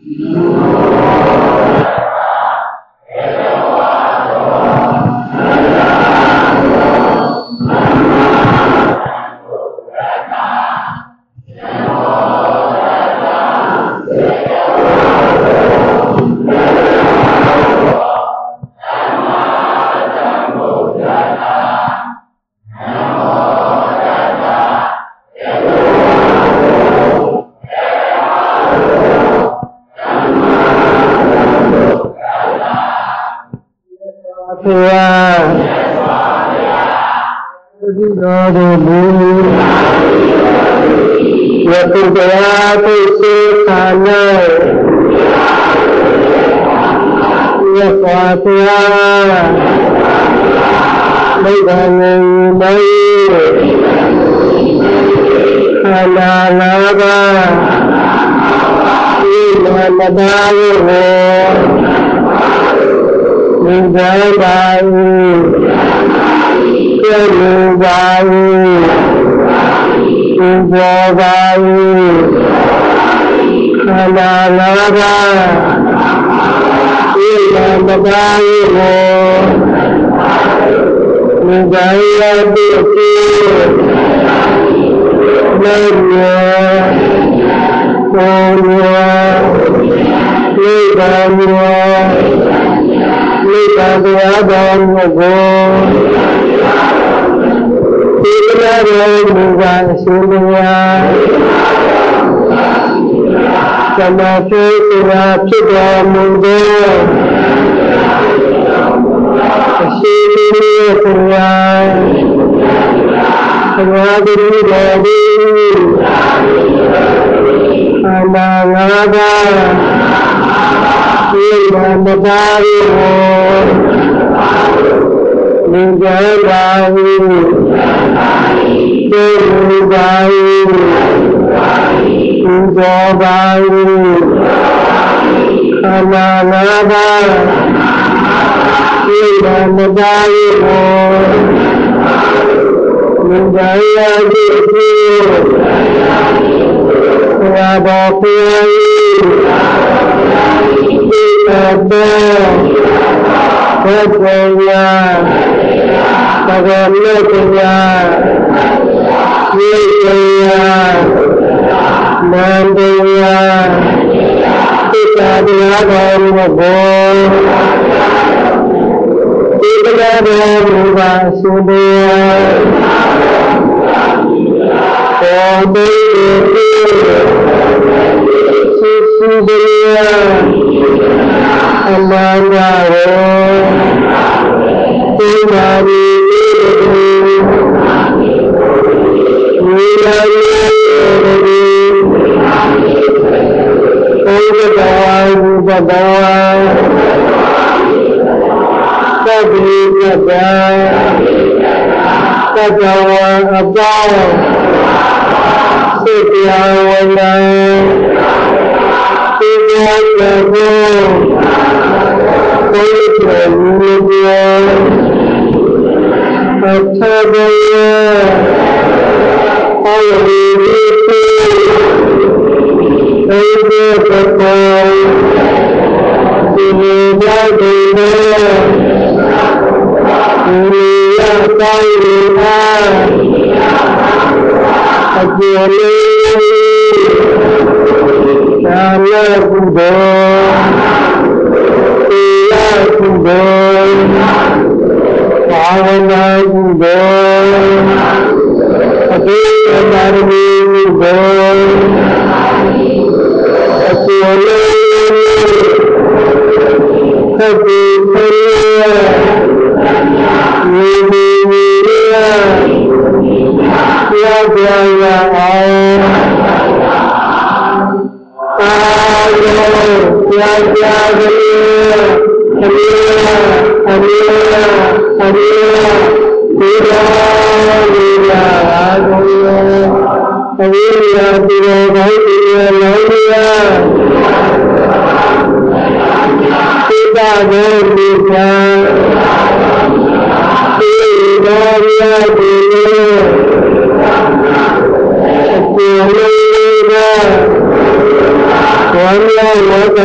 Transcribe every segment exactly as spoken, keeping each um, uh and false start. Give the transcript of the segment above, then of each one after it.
Hãy subscribe cho kênh Ghiền Mì Gõ để không bỏ lỡ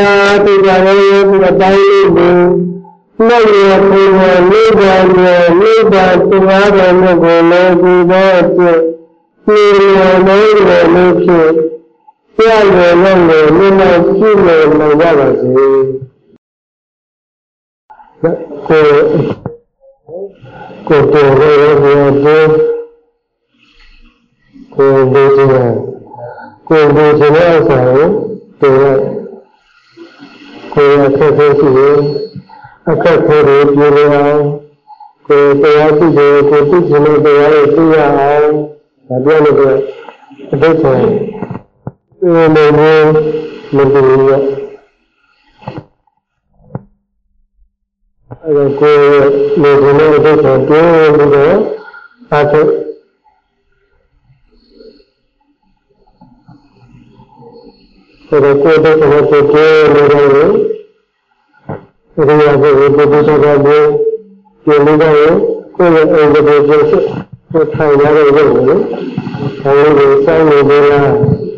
တိကလည်းဘုရားတိုင်းလေးကိုနှုတ်ရပင်နဲ့နိဗ္ဗာန်ရဲ့နိဗ္ဗာန်တရားတော်မြတ်ကိုလည်းဒီတော့ဖြစ်ဒီလိုလေးတွေလို့ဖြစ်ပြရလို့လည်းမိမကြည့်လို့မရပါစေကိုကိုတော်ရဲ့ဘုရားကိုကိုဒီကကိုဒီစနေအစားကိုတော်ကိုရခက်ခဲရှိတယ်အခက်ခဲတွေပြေလည်အောင်ကိုတရားသိတယ်ကိုသိချင်တဲ့တရားတွေသိရအောင်ဒါပြောလို့ဆိုအတိတ်ဆုံးဒီလိုမျိုးမတူဘူးအဲဒါကိုလူတွေနဲ့အတိတ်ဆုံးပြောလို့တော့အားထုတ်ဆိုတော့ကိုယ်တည်းကကိုယ်ပြောလို့တော့ဒီလိုမျိုးကိုပုဒ်တော်ကမျိုးပြောလို့တော့ကိုယ်ရဲ့အိမ်ကိုပြောစစ်ကိုထိုင်ရတဲ့ရုပ်ကိုဆောင်းလို့ဆောင်းလို့လား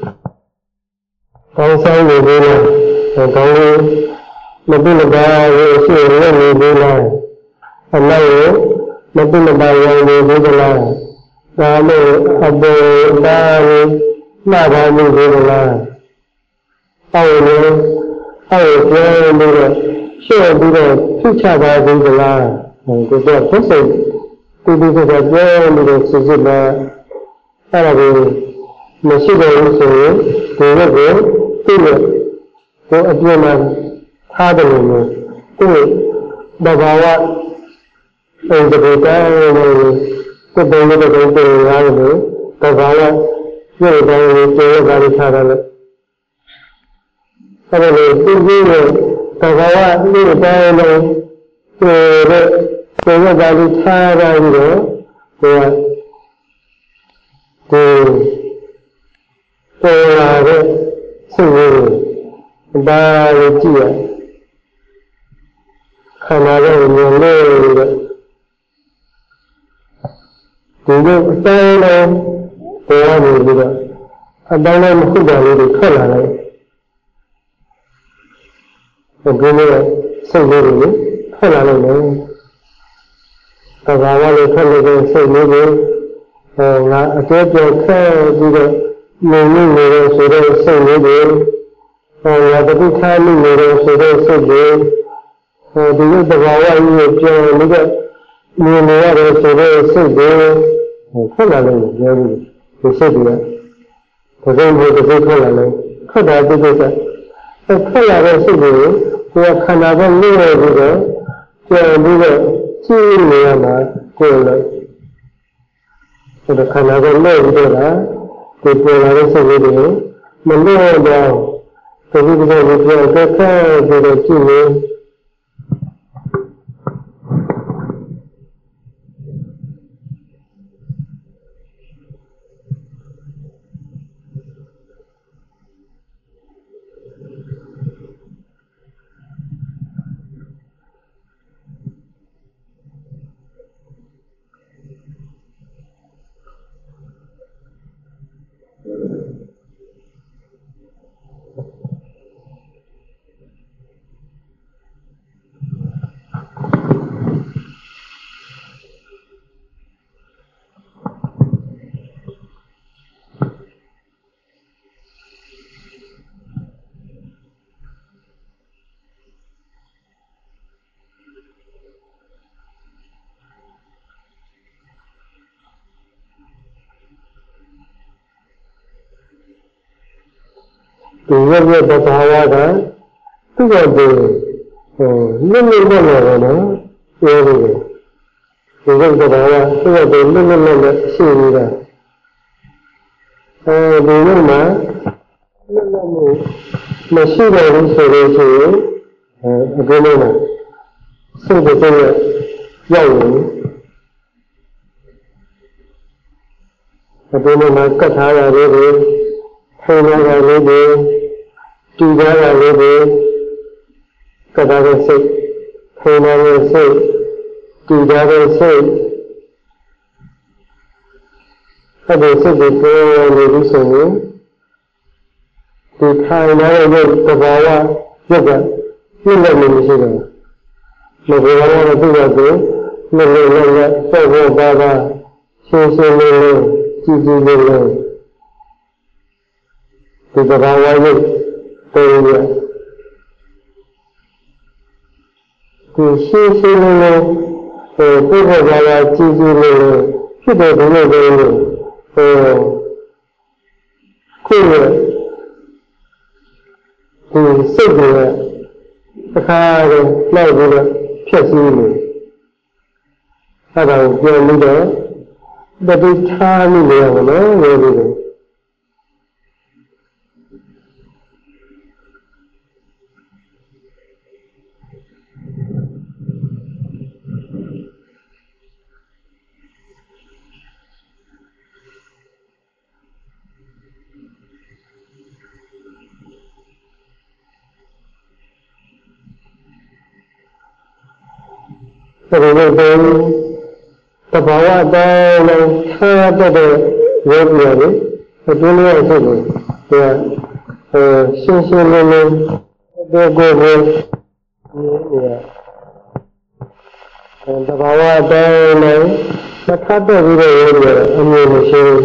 ဆောင်းဆောင်းလို့လားကောင်းလို့မပြတ်ပါဘူးရှိရနေပြီလားအမေမပြတ်ပါရောနေပြီလားဒါလို့အပေါ်ဒါလို့မှားပါမှုပြီလားအော်လို့အော်ပြောလို့ရှေ့ပြီးတော့ဖြစ်ချပါသေးသလားကိုတော့ဖြစ်စိတ်ဒီဒီကပြောလို့စစ်စစ်ပါအဲ့ဒါကိုမရှိတော့ဘူးဆိုရင်ဒီဘက်ကိုသိလို့ကိုအပြည့်မှာထားတယ်လို့ကိုဘဘာဝအဲ့ဒီကိုတိုင်းလို့ကိုယ်တော်ရဲ့ကိုယ်တော်ရတယ်လို့ဘဘာဝပြေတိုင်းကိုကျေရတာလေးထားတယ်လို့အဲ့ဒါကိုသိပြီးတော့သဘာဝလူတိုင်းလုံးကိုယ်ရဲ့ကိုယ်ရဲ့ဓာတ်ထားရပြီးတော့ကိုယ်ကိုယ်ပေါ်လာတဲ့စိတ်ကိုဒါကိုကြည့်ရခန္ဓာရဲ့ဉာဏ်လေးတဲ့ဒီလိုအတိုင်းလုံးပေါ်နေပြီးတော့အတိုင်းလုံးမဟုတ်တာလေးတွေထွက်လာတယ်ဒီလိုစိတ်လေးတွေထွက်လာလို့လည်းသဘာဝလေးထွက်လို့စိတ်လေးတွေဟောငါအကျိုးပြောခဲပြီးတော့နေနေနေတဲ့ဆိုတဲ့စိတ်လေးတွေဟောငါတတိထားနေနေတဲ့ဆိုတဲ့စိတ်တွေဟောဒီလိုသဘာဝကြီးကိုပြောလို့ကနေနေရတဲ့ဆိုတဲ့စိတ်တွေဟောထွက်လာလို့ပြောပြီးဒီစိတ်တွေကဒီလိုမျိုးတစ်စိတ်ထွက်လာလို့ထွက်တာတိတိကျထွက်လာတဲ့စိတ်တွေကိုခန္ဓာကလွတ်ရပြီးတော့ပြန်ပြီးတော့ကြည့်နေရမှာကိုယ်လည်းဆိုတော့ခန္ဓာကလွတ်ပြီးတော့ကိုယ်ပေါ်လာတဲ့စိတ်လေးတွေမလွတ်တော့ဒီလိုမျိုးပြောတော့ခက်ပြီးတော့ကြည့်နေဒီရရဲ့သဘာဝကသူ့ရဲ့ဟိုလွတ်လွတ်လပ်လပ်ပဲနော်ပြောလို့ဒီရုပ်သဘာဝသူ့ရဲ့လွတ်လွတ်လပ်လပ်ရှိနေတာအဲဒီရုပ်မှာလွတ်လပ်မှုမရှိတော့ဘူးဆိုလို့ရှိရင်အဲအခုလုံးမှာစိတ်တစ်စိတ်ရောက်ရင်အခုလုံးမှာကတ်ထားရလေးတွေထိန်းထားရလေးတွေတည်ကြရလေးတွေကတာတဲ့စိတ်ထိန်းထားတဲ့စိတ်တည်ကြတဲ့စိတ်အဲ့ဒီစိတ်ကိုပြောနေပြီးဆိုရင်ဒီထိုင်နေတဲ့သဘာဝရုပ်ကနှိမ့်တဲ့နေမရှိတော့မဘယ်တော့မှသူ့ကသူနှိမ့်လို့လည်းလည်းစော့ဖို့ပါပါရှင်းရှင်းလေးလေးကြည်ကြည်လေးလေးဒီသဘာဝရုပ်တော်ရဒီရှင်းရှင်းလေးလေးဟိုပုဂ္ဂိုလ်ဘာသာကြည်ကြည်လေးလေးဖြစ်တဲ့ဒီလိုလေးဟိုကိုယ်ရဲ့ဒီစိတ်တွေအခါတော့လိုက်ပြီးတော့ဖြည့်ဆည်းနေအဲဒါကိုပြောလို့တော့တတိထားလို့ရပါတော့လို့ပြောတယ်ဒါပေမဲ့တဘာဝတိုင်းလုံးထားတတ်တဲ့ရုပ်ရည်အတွင်းရဲ့စိတ်ကိုသူကရှင်းရှင်းလင်းလင်းဒီကိုယ်ကိုဒီတဘာဝတိုင်းလုံးမထားတတ်ပြီးတဲ့ရုပ်ရည်အမြင်မရှိဘူး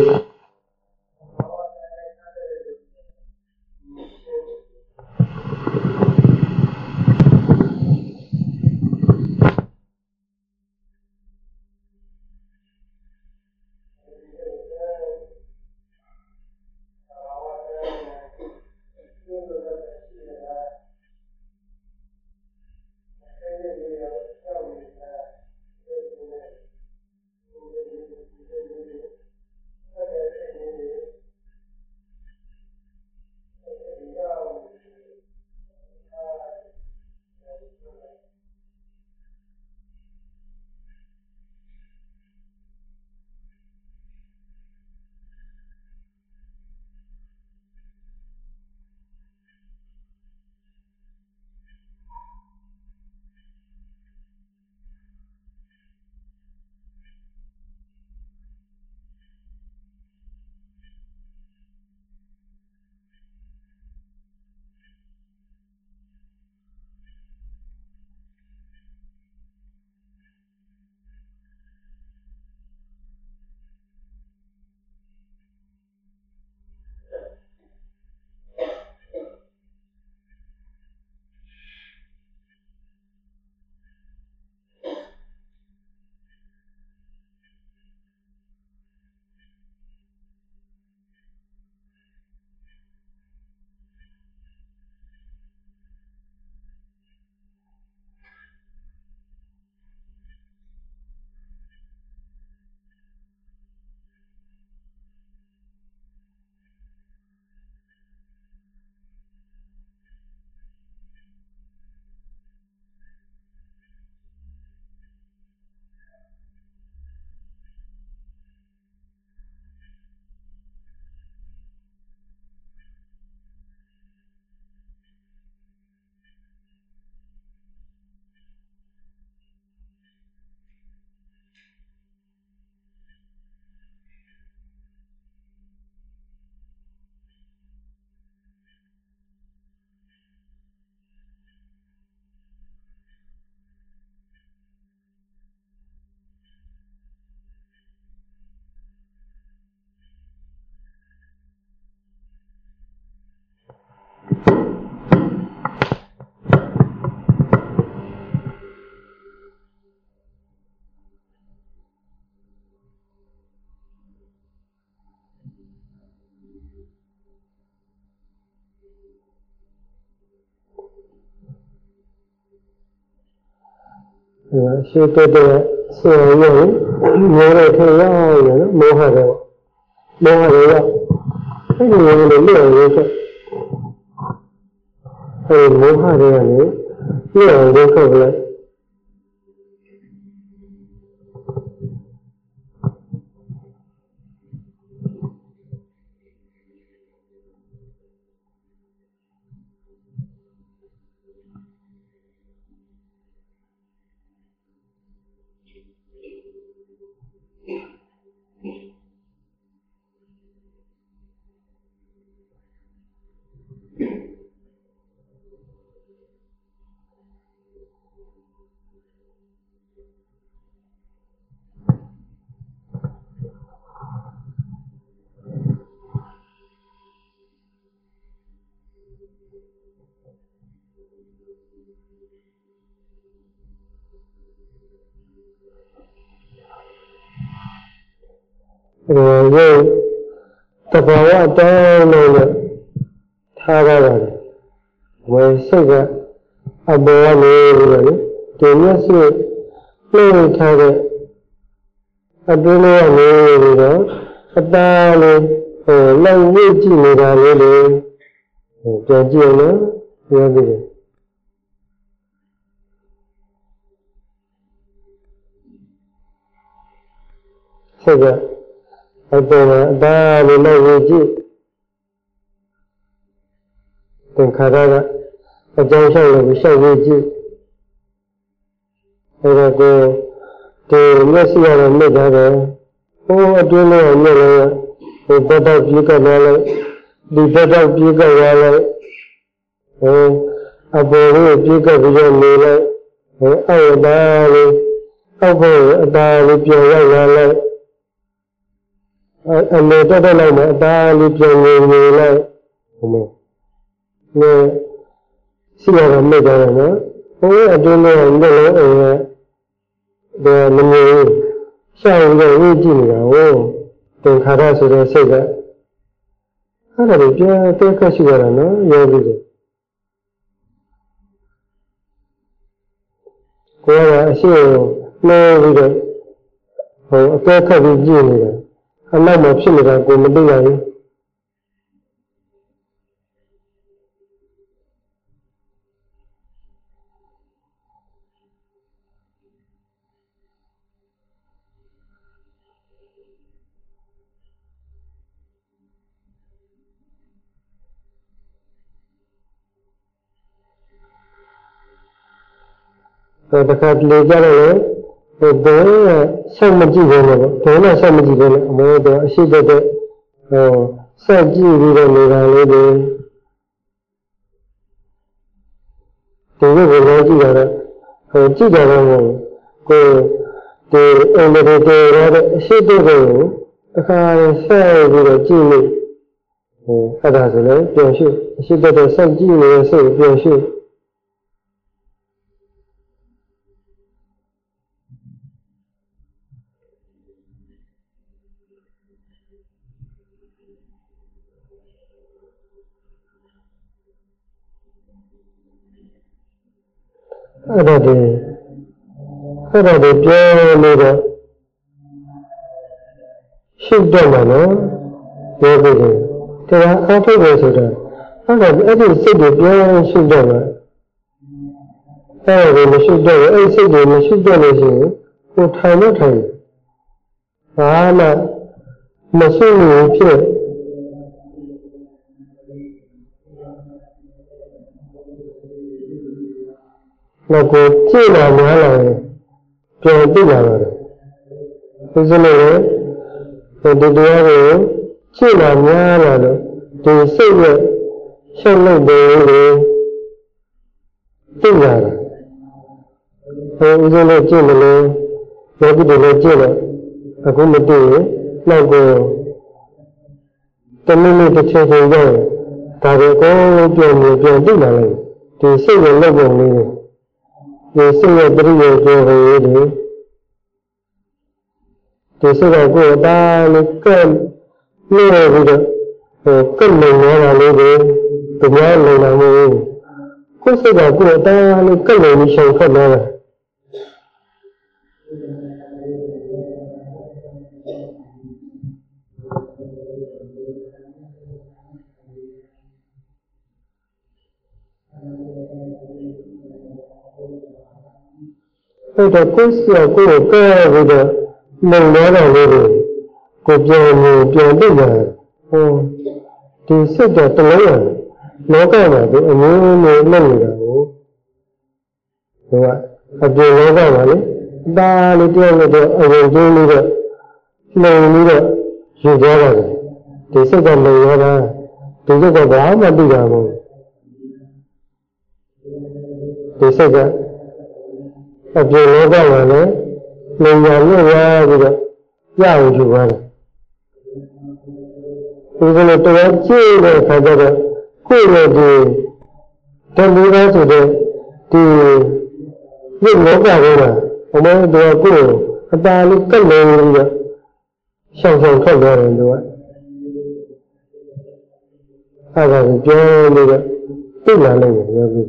ရှင်းတဲ့ဆရာရုံမျိုးရထရောက်ရနော်မောဟတော့မောဟရောအဲ့ဒီလိုလိုလွတ်ရုံချက်အဲ့ဒီမောဟတွေကနေလွတ်ရုံကိုခောက်လိုက် rồi tập vào trong này tha ra rồi với sự cái abo này rồi tiền nhất sự lên tha cái abo này rồi ta này lâu như chỉ này là này để cho chuyện nữa như vậy sự cái abo ta này lâu như chỉ từng khai ra đó ở trong sau là sau như chỉ rồi cô thì nhất sự là mấy cái đó ô ở đây là như là cái bắt đầu biết cái này đi bắt đầu biết cái này ô à bố biết cái gì này là ở đây ở bố đây là biết cái này anh ấy đó là mà đây là biết cái này là nè xin là mấy cái đó ô ở đây là như là để mình sau này như gì nữa từng khai ra sự sự cái cái này thì tôi cái sự cái nó nhiều gì cô là siêu nơi gì đấy họ cái cái gì này anh nói một chuyện là cô mình đi này rồi đặc biệt lấy ra rồi rồi đối sang một gì rồi đối là sang một gì rồi mới được sĩ được rồi sang gì rồi người ta lấy đi thì cái người nói gì đó rồi chỉ là rồi cô thì ông này thì rồi sĩ được rồi đặc biệt sang gì rồi chỉ này cái đó rồi biểu hiện sĩ được rồi sang gì rồi sẽ biểu hiệnအဲ့ဒါဒီအဲ့ဒါဒီပြောလို့တော့ရှိတော့မှာနော်ပြောပြီးတယ်တရားအားထုတ်တယ်ဆိုတာအဲ့ဒါအဲ့ဒီစိတ်တွေပြောရှိတော့မှာအဲ့ဒါမရှိတော့အဲ့စိတ်တွေမရှိတော့လို့ရှိရင်ကိုထိုင်လို့ထိုင်ဘာမှမရှိဘူးဖြစ်တော့ကိုကြည့်လာများလာရင်ပြန်သိလာတယ်။ဒါဆိုလို့ဒီတရားကိုကြည့်လာများလာတော့ဒီစိတ်ရဲ့ရှင်းလို့တယ်ကိုသိလာတယ်။အဲဥစဉ်လို့ကြည့်မလို့ယောဂီတွေလည်းကြည့်တော့အခုမသိရင်နောက်ကိုတမင်းလေးတစ်ချိန်ချိန်တော့ဒါကိုကိုပြန်ပြန်သိလာလိုက်ဒီစိတ်ရဲ့လက်ပုံလေးဒီစိတ်ရဲ့ပရိယေကျော်ဟေးဒီဒီစိတ်ကကိုယ်တာလေးကဲလို့ပြီးတော့ဟိုကဲ့လုံရတာလေးကိုတရားလုံလာမှုကိုယ်စိတ်ကကိုယ်တာလေးကဲ့လုံပြီးရှောင်ထွက်လာတာအဲ့တော့ကိုယ်စီကိုယ်ကဲပြီးတော့လုံလာတာလေးကိုပြန်ပြန်ပြတ်လာဟိုဒီစိတ်တော့တလုံးရလောကမှာဒီအမျိုးမျိုးလုပ်နေတာကိုဟိုကအပြင်လောကမှာလေဒါလေးတယောက်နဲ့တော့အဝင်ကျင်းပြီးတော့လုံပြီးတော့ယူကြတာဒီစိတ်ကလုံရတာဒီစိတ်ကဘာမှမသိတာမဟုတ်ဒီစိတ်ကအပြင်လောကမှာလည်းလုံရလို့ရပြီးတော့ရအောင်ယူပါတယ်ဒီလိုတော့ကြည့်တဲ့အခါကျတော့ကိုယ့်ရဲ့ဒီတလူသားဆိုတဲ့ဒီဒီရုပ်လောကကတော့အမေတို့ကိုအတားလေးကတ်လို့ပြီးတော့ရှောင်ရှောင်ထွက်သွားတယ်သူကအဲ့ဒါကိုပြောလို့တော့သိလာလို့ရောပြီ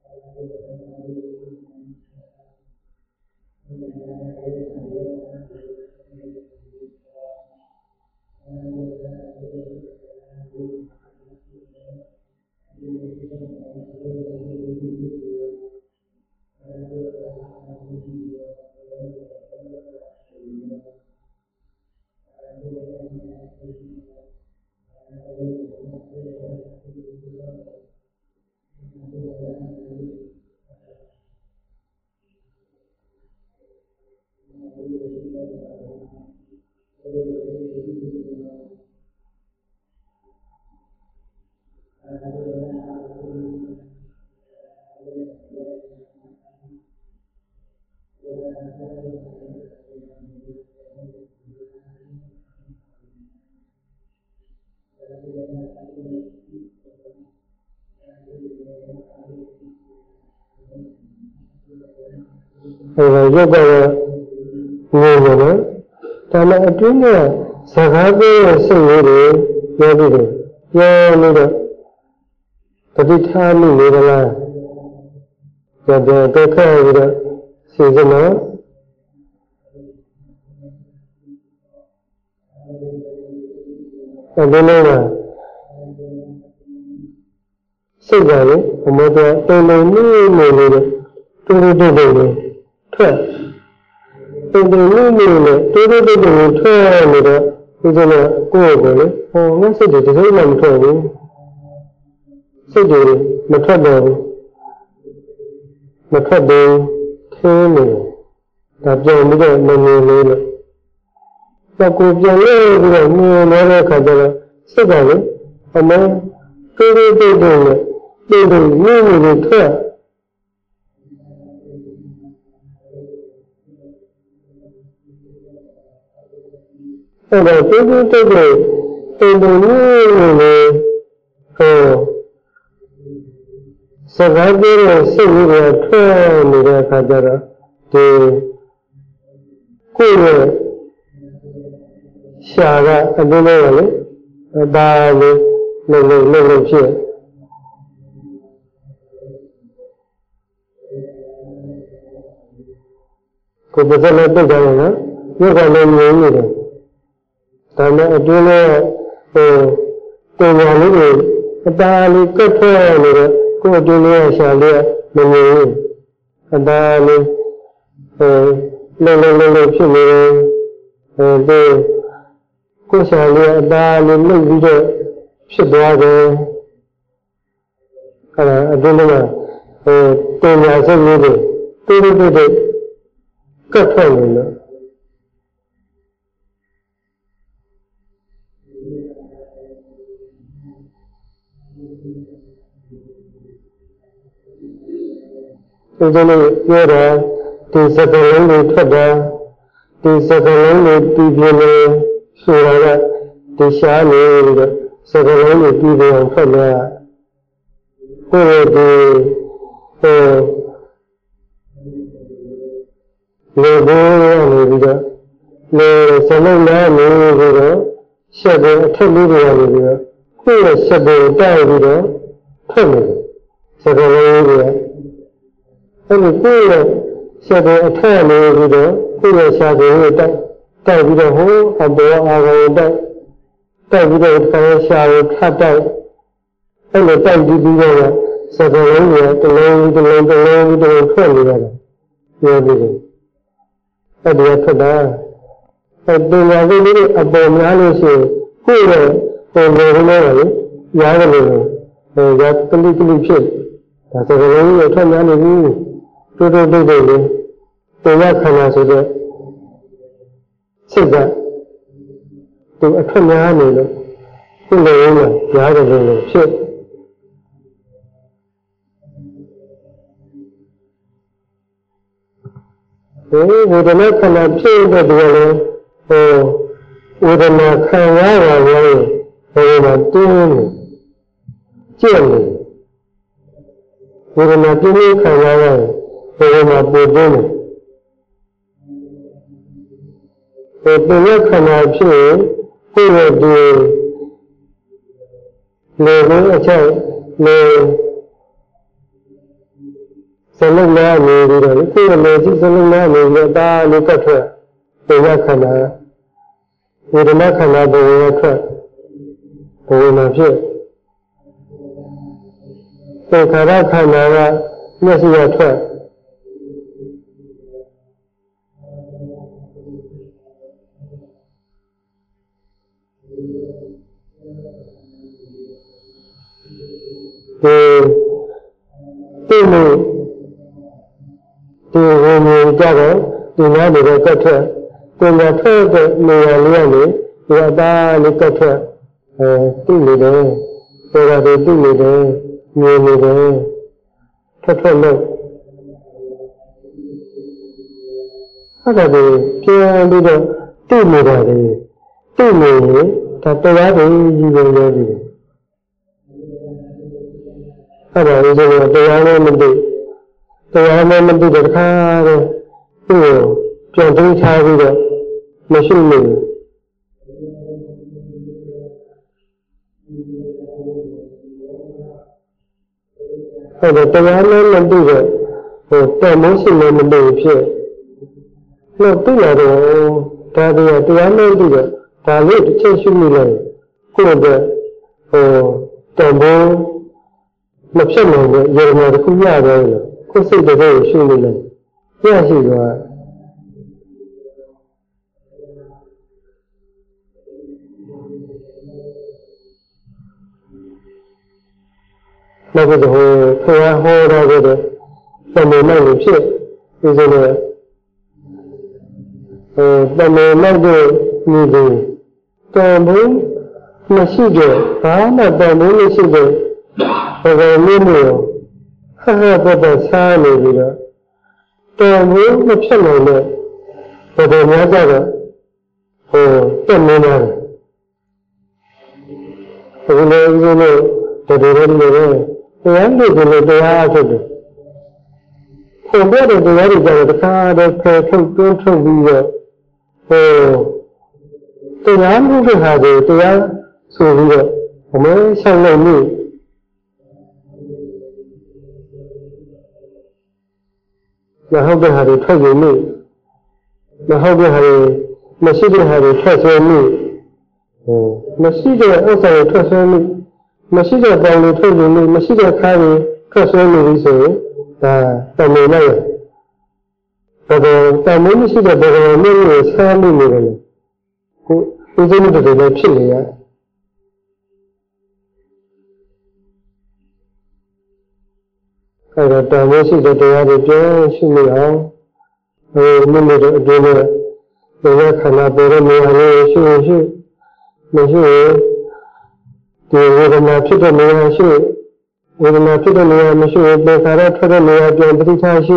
အဲ့ဒါရုပ်ကတော့ငြိမ်နေတယ်ဒါမှအတွင်းကစကားပြောတဲ့စိတ်လေးတွေပြောပြီးတယ်ပြောလို့တော့တတိထားမိနေသလားကြတဲ့ဒုက္ခပြီးတော့စီစမအဲဒီလိုကစိတ်ကလေအမေတော့တုံတုံနေနေလို့တူတူတူတူထွက်တုံတုံနေနေနဲ့တူတူတူတူထွက်နေတော့ဒီကနေ့ကိုယ့်ကိုယ်လေဟောငါစိတ်တွေတစ်စိမ့်မှမထွက်ဘူးစိတ်တွေမထွက်တော့ဘူးမထွက်တော့ခင်းနေဒါပြောင်းပြီးတော့မငြိမ်လေးလို့တော့ကိုပြန်လို့ပြီးတော့ငြိမ်နေတဲ့ခါကျတော့စိတ်ကလေအမေတူတူတူတူနဲ့တူတူနေနေထွက်အဲ့တော့တူတူတူတူတူတူနေနေဟောစကားပြောတဲ့စိတ်ကြီးတွေထွက်နေတဲ့အခါကျတော့ဒီကိုယ်ရဲ့ရှာကအတူတူလေအပါလေးလုံးလုံးလုံးလုံးဖြစ်ကိုယ်ပစနဲ့တုတ်ကြတယ်နော်ရုပ်ကလည်းငြိမ်နေတယ်ဒါနဲ့အတွင်းနဲ့ဟိုတင်ညာလေးတွေအပါလေးကတ်ထွက်နေတဲ့ကိုယ်အတွင်းလေးရှာလေးမငြိမ်ဘူးအပါလေးဟိုလုံးလုံးလုံးလုံးဖြစ်နေတယ်ဟိုဒီကိုယ်ရှာလေးအပါလေးလှုပ်ပြီးတော့ဖြစ်သွားတယ်အဲ့ဒါအတွင်းကဟိုတင်ညာစိတ်လေးတွေတူတူတူတူကတ်ထွက်နေလို့ဒီလိုပြောတာဒီစကားလုံးတွေထွက်တာဒီစကားလုံးတွေပြီးပြနေဆိုတာကဒီရှားနေပြီးတော့စကားလုံးတွေပြီးပြအောင်ထွက်လာကိုယ်ဒီဟိုလေဘိုးနေပြီးတော့လေစလုံးသားနေပြီးတော့ရှက်တဲ့အထက်လေးတွေနေပြီးတော့ကိုယ့်ရဲ့ရှက်တဲ့တိုက်ပြီးတော့ထွက်နေတယ်စကားလုံးတွေကအဲ့ဒီကိုယ့်ရဲ့ရှက်တဲ့အထက်နေပြီးတော့ကိုယ့်ရဲ့ရှားကိုတိုက်တိုက်ပြီးတော့ဟိုအပေါ်အာရုံတိုက်တိုက်ပြီးတော့ဆရာရှားကိုထပ်တိုက်အဲ့လိုတိုက်ပြီးပြီးတော့စကားလုံးတွေတလုံးတလုံးတလုံးတလုံးထွက်နေရတယ်ပြောပြီးတယ်အဲ့ဒီထွက်တာအဲ့ဒီညာလေးတွေအပေါ်များလို့ရှိရင်ကိုယ့်ရဲ့ပုံစံလေးကလေရားတယ်လို့ဟိုကကလိကလိဖြစ်ဒါစကားလုံးတွေထွက်များနေပြီတိုးတိုးတိုးတိုးလေးတရားခန္ဓာဆိုတဲ့စိတ်ကသူအထွက်များနေလို့ဒီလိုမျိုးရားတယ်လို့ဖြစ်ဒီဝေဒနာခန္ဓာဖြစ်တဲ့ဒီလိုဟိုဝေဒနာခံရတာလည်းဘယ်မှာတင်းနေကျင့်နေဝေဒနာပြင်းပြင်းခံရရင်ဝေဒနာပူပြင်းတယ်ဒီပြင်းခန္ဓာဖြစ်ရင်ကိုယ့်ရဲ့ဒီလေကိုအချက်လေစလုံးလာနေပြီးတော့ကိုယ့်ရဲ့လေစိစလုံးလာနေပြီးတော့ဒါလေးကတ်ထွက်ပြင်းခန္ဓာဝေဒနာခန္ဓာဘဝထွက်ဘဝနာဖြစ်သင်္ခါရခန္ဓာကမျက်စိရထွက်ဒီတိလို့ဒီဝိညာဉ်ကြတော့ဒီနားနေတဲ့ကတ်ထွက်သင်္ခါရထွက်တဲ့နေရာလေးကနေဒီအသားလေးကတ်ထွက်အဲတိနေတယ်ဆိုတာတွေတိနေတယ်မြင်နေတယ်ထက်ထက်လို့အဲ့ဒါကိုပြန်ပြီးတော့တိနေတာလေတိနေရင်ဒါတရားတွေကြီးပဲပြောပြီးအဲ့ဒါကိုတရားလည်းမသိတရားလည်းမသိတဲ့ခါတော့သူ့ကိုပြန်သိချပြီးတော့မရှိလို့အဲ့ဒါတရားလည်းမသိတဲ့ဟိုတန်မိုးရှိလည်းမသိဖြစ်လို့သိရတော့ဒါတရားတရားလည်းသိတဲ့ဒါလေးတစ်ချက်ရှိမိလိုက်ကိုယ့်အတွက်ဟိုတန်မိုးမဖြစ်နိုင်တဲ့ရေမတစ်ခုရတော့ကိုယ်စိတ်တည်းရှိမိလိုက်ပြရှိသွားနောက်တော့ဟိုဖျားဟောတော့တဲ့တမေမိုက်လို့ဖြစ်ဒီဆိုတော့ဟိုတမေမိုက်တဲ့ညီကိုတန်ဖို့မရှိတဲ့ဘာမှတန်ဖို့မရှိတဲ့ဘယ်လိုမျိုးမျိုးဟဟပတ်ပတ်စားနေပြီးတော့တန်ဖို့မဖြစ်နိုင်တဲ့ဘယ်လိုများကြတော့ဟိုတက်နေတယ်ဘယ်လိုမျိုးလဲတော်တော်လေးလည်းတရားလို့ဆိုလို့တရားထုတ်တယ်။ပုံပြတဲ့တရားတွေကြတော့တခါတည်းဖယ်ထုတ်တွန်းထုတ်ပြီးတော့ဟိုတရားမှုတဲ့ဟာကိုတရားဆိုပြီးတော့အမဲဆောင်လို့မှုမဟုတ်တဲ့ဟာတွေထွက်ယူမှုမဟုတ်တဲ့ဟာတွေမရှိတဲ့ဟာတွေထွက်ဆွဲမှုဟိုမရှိတဲ့ဥစ္စာတွေထွက်ဆွဲမှုမရှိတဲ့ပေါင်းတွေထုတ်လို့မရှိတဲ့ခါတွေထွက်ဆွဲနေပြီဆိုရင်ဒါတမန်လိုက်ရဘယ်တော့တမန်မရှိတဲ့ဘယ်လိုမျိုးကိုဆန်းနေနေတယ်ကိုဦးဇင်းတို့တွေလည်းဖြစ်နေရအဲ့တော့တမန်ရှိတဲ့တရားတွေပြောရှိနေအောင်ဟိုမိမိတို့အတွင်းနဲ့ဘယ်ခန္ဓာပေါ်တဲ့နေရာလေးရှိရှိမရှိဒီဝေဒနာဖြစ်တဲ့နေရာရှိဝေဒနာဖြစ်တဲ့နေရာမရှိဘယ်ခါတော့ထွက်တဲ့နေရာပြန်ပဋိဌာရှိ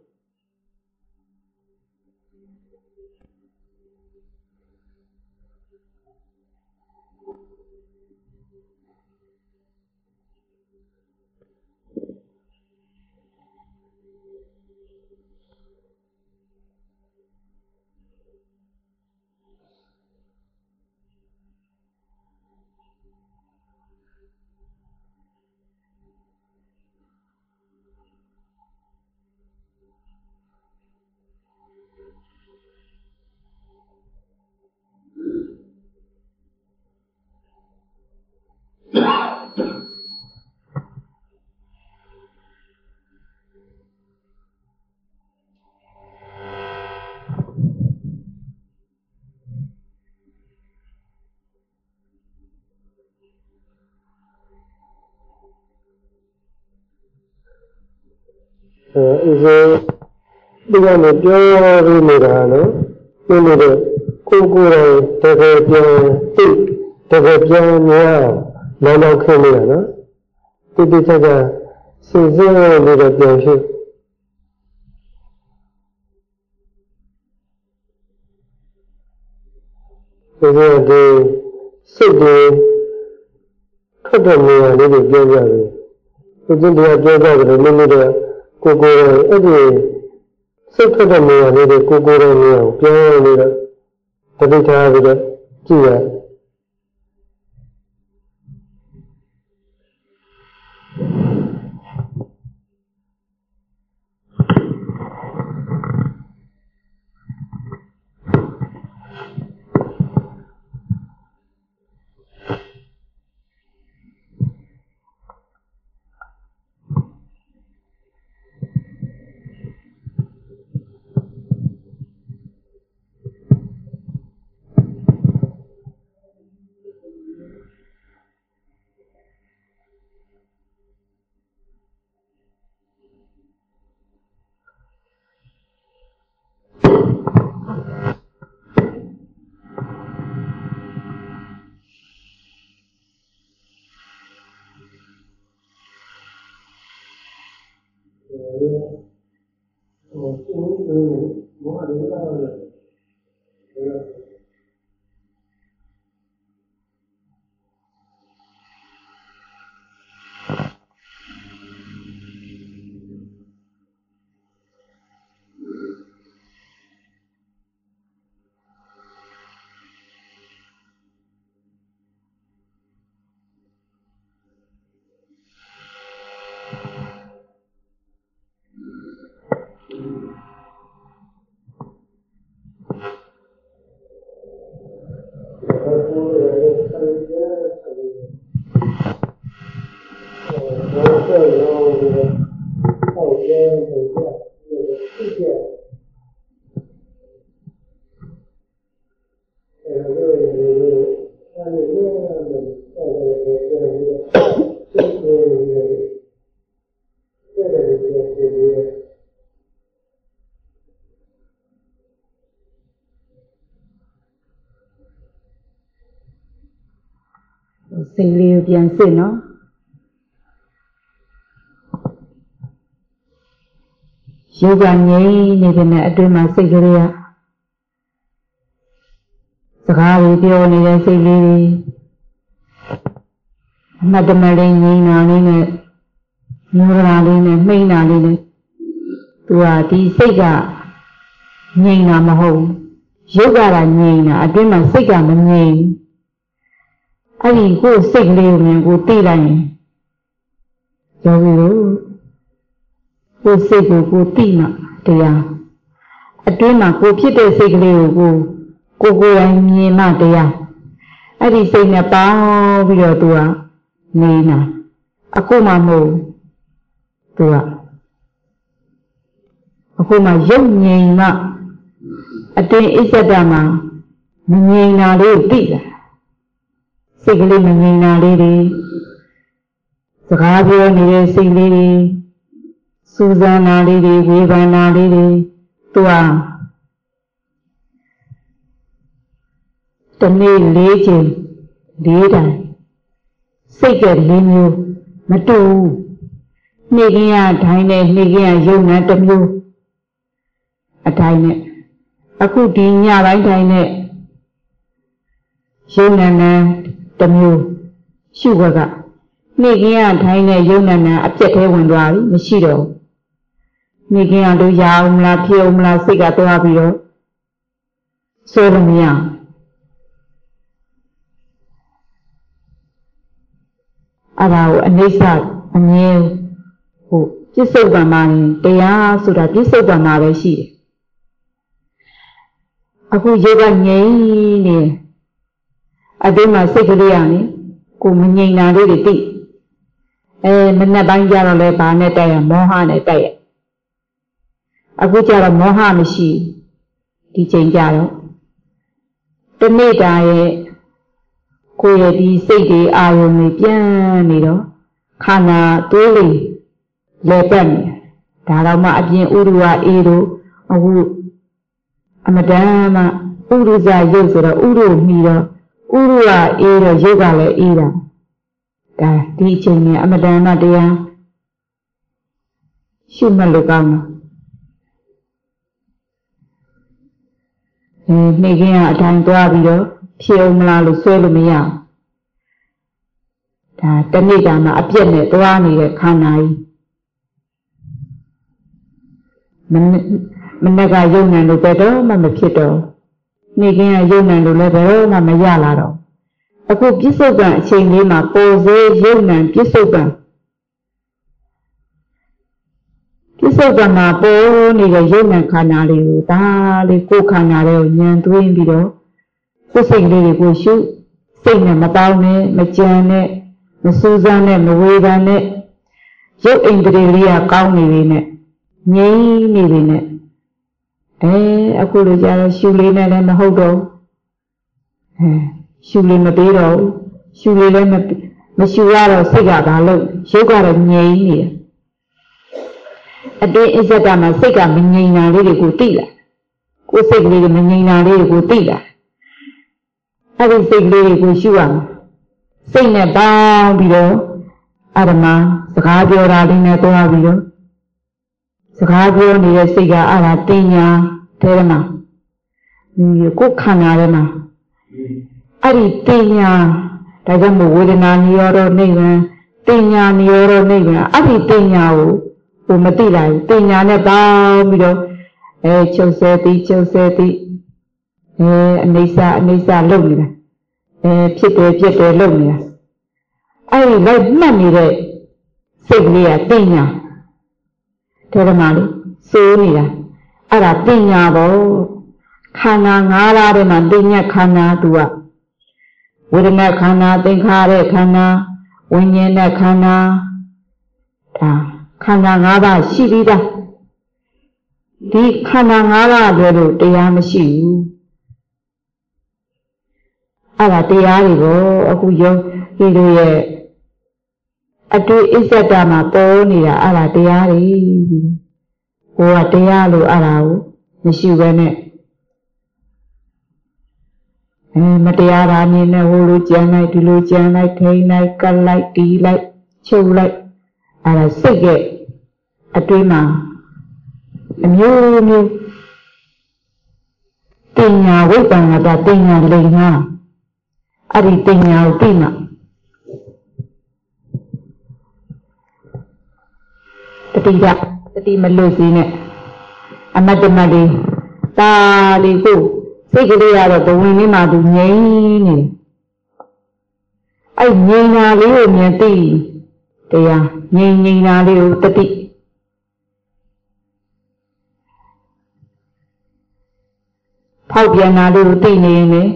အဲဒါဒီကနေပြောပြီးနေတာနော်ပြင်းနေတဲ့ကိုယ်ကိုယ်တိုင်တကယ်ပြန်သိတကယ်ပြန်များလောလောခင်းနေတာနော်တိတိကျကျစဉ်းစားလို့တော့ပြန်ရှိဒီဒီစိတ်တွေထွက်တဲ့နေရာလေးကိုပြောပြတယ်အကျင့်တရားပြောကြတယ်မိမိတို့ကိုကိုယ်အဲ့ဒီစိတ်ထွက်တဲ့နေရာလေးတွေကိုကိုယ်ရဲ့နေရာကိုပြောနေတော့တတိထားပြီးတော့ကြည့်ရစိတ်လေးကိုပြန်စစ်နော်ယောဂငြိမ်းနေတဲ့နဲ့အတွင်းမှာစိတ်ကလေးကစကားတွေပြောနေတဲ့စိတ်လေးတွေအမှတ်တမဲ့လေးငြိမ်းတာလေးနဲ့ညှိုးတာလေးနဲ့မှိန်းတာလေးနဲ့သူကဒီစိတ်ကငြိမ်းတာမဟုတ်ယောဂကငြိမ်းတာအတွင်းမှာစိတ်ကမငြိမ်းအဲ့ဒီကိုယ်စိတ်လေးကိုကိုသိလိုက်ရင်ယောဂီတို့ကိုယ်စိတ်ကိုကိုသိမှတရားအတွင်းမှာကိုဖြစ်တဲ့စိတ်ကလေးကိုကိုကိုယ်ကိုယ်တိုင်မြင်မှတရားအဲ့ဒီစိတ်နဲ့ပေါင်းပြီးတော့သူကနေနာအခုမှမဟုတ်သူကအခုမှရုပ်ငြိမ်မှအတွင်းအစ္ဆဒမှာမငြိမ်တာလေးသိတာစိတ်ကလေးမငြိမ်တာလေးတွေစကားပြောနေတဲ့စိတ်လေးတွေစူးစမ်းတာလေးတွေဝေဖန်တာလေးတွေသူကတနေ့လေးချိန်လေးတိုင်းစိတ်ကလေးမျိုးမတူနေကင်းရတိုင်းနဲ့နေကင်းရရုံနဲ့တစ်မျိုးအတိုင်းနဲ့အခုဒီညပိုင်းတိုင်းနဲ့ရုံနဲ့နဲ့တစ်မျိုးရှုဘက်ကနေကင်းရတိုင်းနဲ့ရုံနဲ့နဲ့အပြက်သေးဝင်သွားပြီမရှိတော့နေကင်းရတို့ရအောင်မလားဖြစ်အောင်မလားစိတ်ကသွားပြီးတော့ဆိုလို့မရအဲ့ဒါကိုအနိစ္စအမြဲဟိုပြစ္ဆုတ်ပံမှာတရားဆိုတာပြစ္ဆုတ်ပံမှာပဲရှိတယ်အခုယောဂငြိမ်နေအတင်းမှာစိတ်ကလေးကနေကိုမငြိမ်တာလေးတွေသိအဲမနေ့ပိုင်းကျတော့လဲဘာနဲ့တိုက်ရမောဟနဲ့တိုက်ရအခုကျတော့မောဟမရှိဒီချိန်ကျတော့တနေ့တာရဲ့ကိုယ်ရဲ့ဒီစိတ်တွေအာရုံတွေပြန်နေတော့ခန္ဓာတွေးလေးလဲပတ်နေဒါတော့မှအပြင်ဥရဝအေးတို့အခုအမတန်မှဥရဇရုပ်ဆိုတော့ဥရုမီတော့ဥရဝအေးတော့ရုပ်ကလည်းအေးတာဒါဒီအချိန်နဲ့အမတန်မှတရားရှုမှတ်လို့ကောင်းတော့အဲနေကင်းကအတိုင်းသွားပြီးတော့ဖြစ်အောင်မလားလို့ဆွဲလို့မရဘူးဒါတနေ့ကမှအပြည့်နဲ့သွားနေတဲ့ခန္ဓာကြီးမမနေ့ကယုံနံလို့ဘယ်တော့မှမဖြစ်တော့နေ့ကင်းကယုံနံလို့လည်းဘယ်တော့မှမရလာတော့အခုပြစ္ဆုတ်ကံအချိန်လေးမှာပေါ်စေယုံနံပြစ္ဆုတ်ကံပြစ္ဆုတ်ကံမှာပေါ်နေတဲ့ယုံနံခန္ဓာလေးကိုဒါလေးကိုယ်ခန္ဓာလေးကိုဉာဏ်သွင်းပြီးတော့ကိုယ်စိတ်လေးကိုရှုစိတ်နဲ့မပေါင်းနဲ့မကြံနဲ့မစူးစမ်းနဲ့မဝေဖန်နဲ့ရုပ်အိမ်တရေလေးကကောင်းနေပြီနဲ့ငြိမ်းနေပြီနဲ့အဲအခုလိုကြတော့ရှုလေးနဲ့လည်းမဟုတ်တော့အဲရှုလေးမပေးတော့ရှုလေးလည်းမမရှုရတော့စိတ်ကဘာလို့ရုပ်ကတော့ငြိမ်းနေတယ်အတွင်းအစ္ဆဒမှာစိတ်ကမငြိမ်တာလေးတွေကိုသိလာကိုယ်စိတ်ကလေးကမငြိမ်တာလေးတွေကိုသိလာအဲ့ဒီစိတ်လေးတွေကိုရှုရမယ်စိတ်နဲ့ပေါင်းပြီးတော့အရမစကားပြောတာလေးနဲ့တွားပြီးတော့စကားပြောနေတဲ့စိတ်ကအဲ့ဒါတင်ညာထဲမှာကိုယ်ခန္ဓာထဲမှာအဲ့ဒီတင်ညာဒါကြောင့်မို့ဝေဒနာနိရောဓနိဗ္ဗာန်တင်ညာနိရောဓနိဗ္ဗာန်အဲ့ဒီတင်ညာကိုဟိုမသိလိုက်ဘူးတင်ညာနဲ့ပေါင်းပြီးတော့အဲချုပ်ဆဲသည်ချုပ်ဆဲသည်အဲအနိစ္စအနိစ္စလုပ်နေတာအဲဖြစ်တယ်ဖြစ်တယ်လုပ်နေတာအဲ့ဒီလိုက်မှတ်နေတဲ့စိတ်ကလေးကတင်ညာထဲမှာလေစိုးနေတာအဲ့ဒါတင်ညာပေါ့ခန္ဓာ၅ပါးထဲမှာတင်ညာခန္ဓာသူကဝေဒနာခန္ဓာသင်္ခါရခန္ဓာဝိညာဉ်နဲ့ခန္ဓာဒါခန္ဓာ၅ပါးရှိပြီးသားဒီခန္ဓာ၅ပါးလည်းလို့တရားမရှိဘူးအဲ့ဒါတရားတွေကိုအခုယောဂီတို့ရဲ့အတွေ့အစ္ဆဒမှာပေါ်နေတာအဲ့ဒါတရားတွေဟိုကတရားလို့အဲ့ဒါကိုမရှိဘဲနဲ့အဲမတရားတာမြင်နေဟိုလိုကြံလိုက်ဒီလိုကြံလိုက်ထိန်လိုက်ကတ်လိုက်တီးလိုက်ချုပ်လိုက်အဲ့ဒါစိတ်ရဲ့အတွေ့မှာအမျိုးမျိုးတင်ညာဝိပ္ပန္နတာတင်ညာလိမ်ဟာအဲ့ဒီတင်ညာကိုသိမှတတိယတတိမလွတ်စီနဲ့အမတ္တမလေးတာလေးကိုစိတ်ကလေးရတော့ဘဝင်လေးမှာသူငြိမ်းနေအဲ့ငြိမ်းတာလေးကိုမြင်သိတရားငြိမ်းငြိမ်းတာလေးကိုတတိဖောက်ပြန်တာလေးကိုသိနေရင်လေ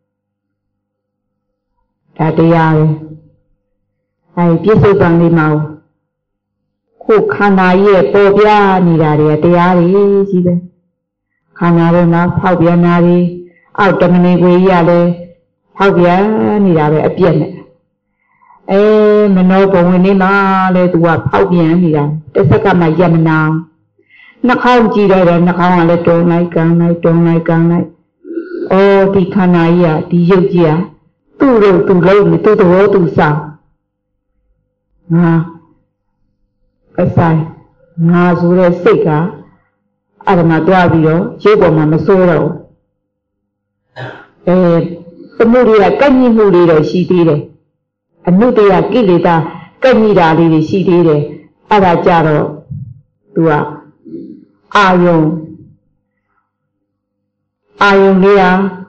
ဒါတရားပဲအဲ့ပြစ္ဆုတ်ပံလေးမှာခုခန္ဓာကြီးရဲ့ပေါ်ပြနေတာတွေတရားတွေကြီးပဲခန္ဓာထဲမှာဖောက်ပြန်တာတွေအောက်တမနေကိုကြီးရလဲဖောက်ပြန်နေတာပဲအပြည့်နဲ့အဲမနောဘဝင်လေးမှာလဲသူကဖောက်ပြန်နေတာတစ်စက္ကန့်မှရမနာနှာခေါင်းကြည့်တော့နှာခေါင်းကလည်းတုံလိုက်ကန်လိုက်တုံလိုက်ကန်လိုက်အော်ဒီခန္ဓာကြီးကဒီရုပ်ကြီးကသူ့လို့သူ့လုံးသူ့တော်သူဆောင်ငါအဆိုင်ငါဆိုတဲ့စိတ်ကအဲ့ဒါမှတွားပြီးတော့ရုပ်ပေါ်မှာမစိုးတော့အဲသမှုတွေကကန့်ညှိမှုတွေတော့ရှိသေးတယ်အနုတ္တယကိလေသာကန့်ညှိတာလေးတွေရှိသေးတယ်အဲ့ဒါကြတော့သူကအာယုံအာယုံလေးဟာ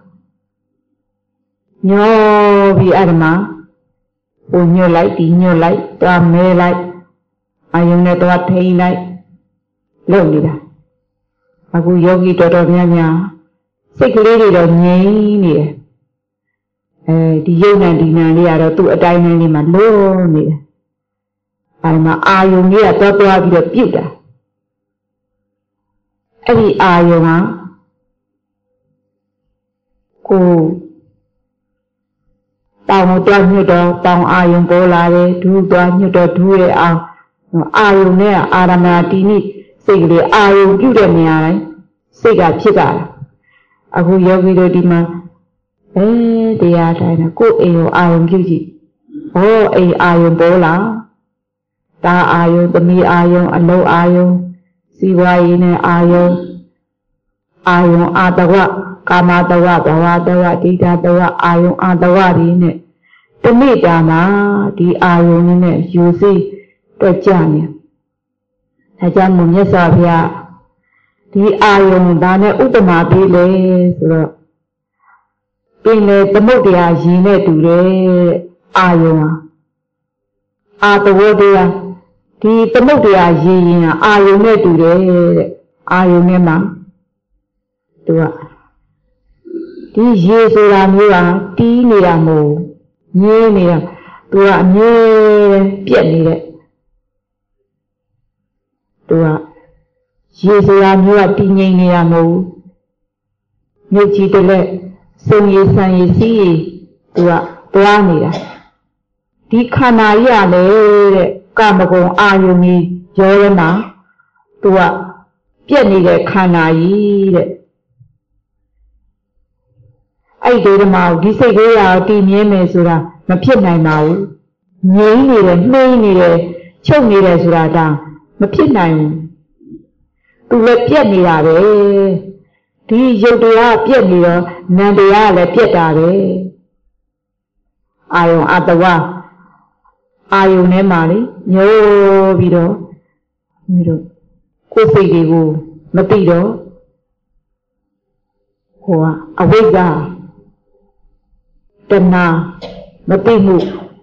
ညောပြီးအဲ့ဒါမှဟိုညွတ်လိုက်ဒီညွတ်လိုက်တွားမဲလိုက်အာယုံနဲ့တွားထိန်လိုက်လုပ်နေတာအခုယောဂီတော်တော်များများစိတ်ကလေးတွေတော့ငြိမ်နေတယ်အဲဒီယုံနဲ့ဒီနာလေးကတော့သူ့အတိုင်းတိုင်းလေးမှာလုံးနေတယ်အဲဒီမှာအာယုံလေးကတွားတွားပြီးတော့ပြုတ်တာအဲ့ဒီအာယုံကကိုတောင်တွားညွတ်တော့တောင်အာယုံပေါ်လာတယ်ဒူးတွားညွတ်တော့ဒူးရဲ့အောင်အာယုံနဲ့အာရမဏတိနိစိတ်ကလေးအာယုံပြုတ်တဲ့နေရာတိုင်းစိတ်ကဖြစ်တာအခုယောဂီတို့ဒီမှာအဲတရားတိုင်းကိုယ်အိမ်ကိုအာယုံပြုတ်ကြည့်ဟောအိမ်အာယုံပေါ်လာတာအာယုံသမီးအာယုံအလုံးအာယုံစီဝါရေးနဲ့အာယုံအာယုံအာတဝကာမတဝဘဝတဝဒိဋ္ဌတဝအာယုံအာတဝဒီနဲ့တနေ့တာမှာဒီအာယုန်နဲ့ယူစိတော့ကြနေအဲကြောင့်မို့မြတ်စွာဘုရားဒီအာယုန်ဒါနဲ့ဥပမာပေးလေဆိုတော့ပင်လေသမုဒ္ဒရာရည်နဲ့တူတယ်အာယုန်ဟာအာတဝတ္တရားဒီသမုဒ္ဒရာရည်ရင်အာယုန်နဲ့တူတယ်တဲ့အာယုန်နဲ့မှာသူကဒီရေဆိုတာမျိုးကတီးနေတာမဟုတ်ငြင်းနေတာသူကအမြဲပြက်နေတဲ့သူကရေဆိုတာမျိုးကတည်ငြိမ်နေတာမဟုတ်မြုပ်ကြီးတလက်စုံရည်ဆန်ရည်စီးရည်သူကတွားနေတာဒီခန္ဓာကြီးကလေတဲ့ကာမဂုဏ်အာယုန်ကြီးရောရမှာသူကပြက်နေတဲ့ခန္ဓာကြီးတဲ့အဲ့ဒီဓမ္မကိုဒီစိတ်လေးရာတည်မြဲမယ်ဆိုတာမဖြစ်နိုင်ပါဘူးငြိမ်းနေတယ်နှိမ့်နေတယ်ချုပ်နေတယ်ဆိုတာဒါမဖြစ်နိုင်ဘူးသူလည်းပြက်နေတာပဲဒီရုပ်တရားပြက်နေတော့နာမ်တရားလည်းပြက်တာပဲအာယုံအတဝအာယုံထဲမှာလေညှိုးပြီးတော့ပြီးတော့ကိုယ်စိတ်တွေကိုမသိတော့ဟိုကအဝိဇ္ဇာတဏှာမသိမှု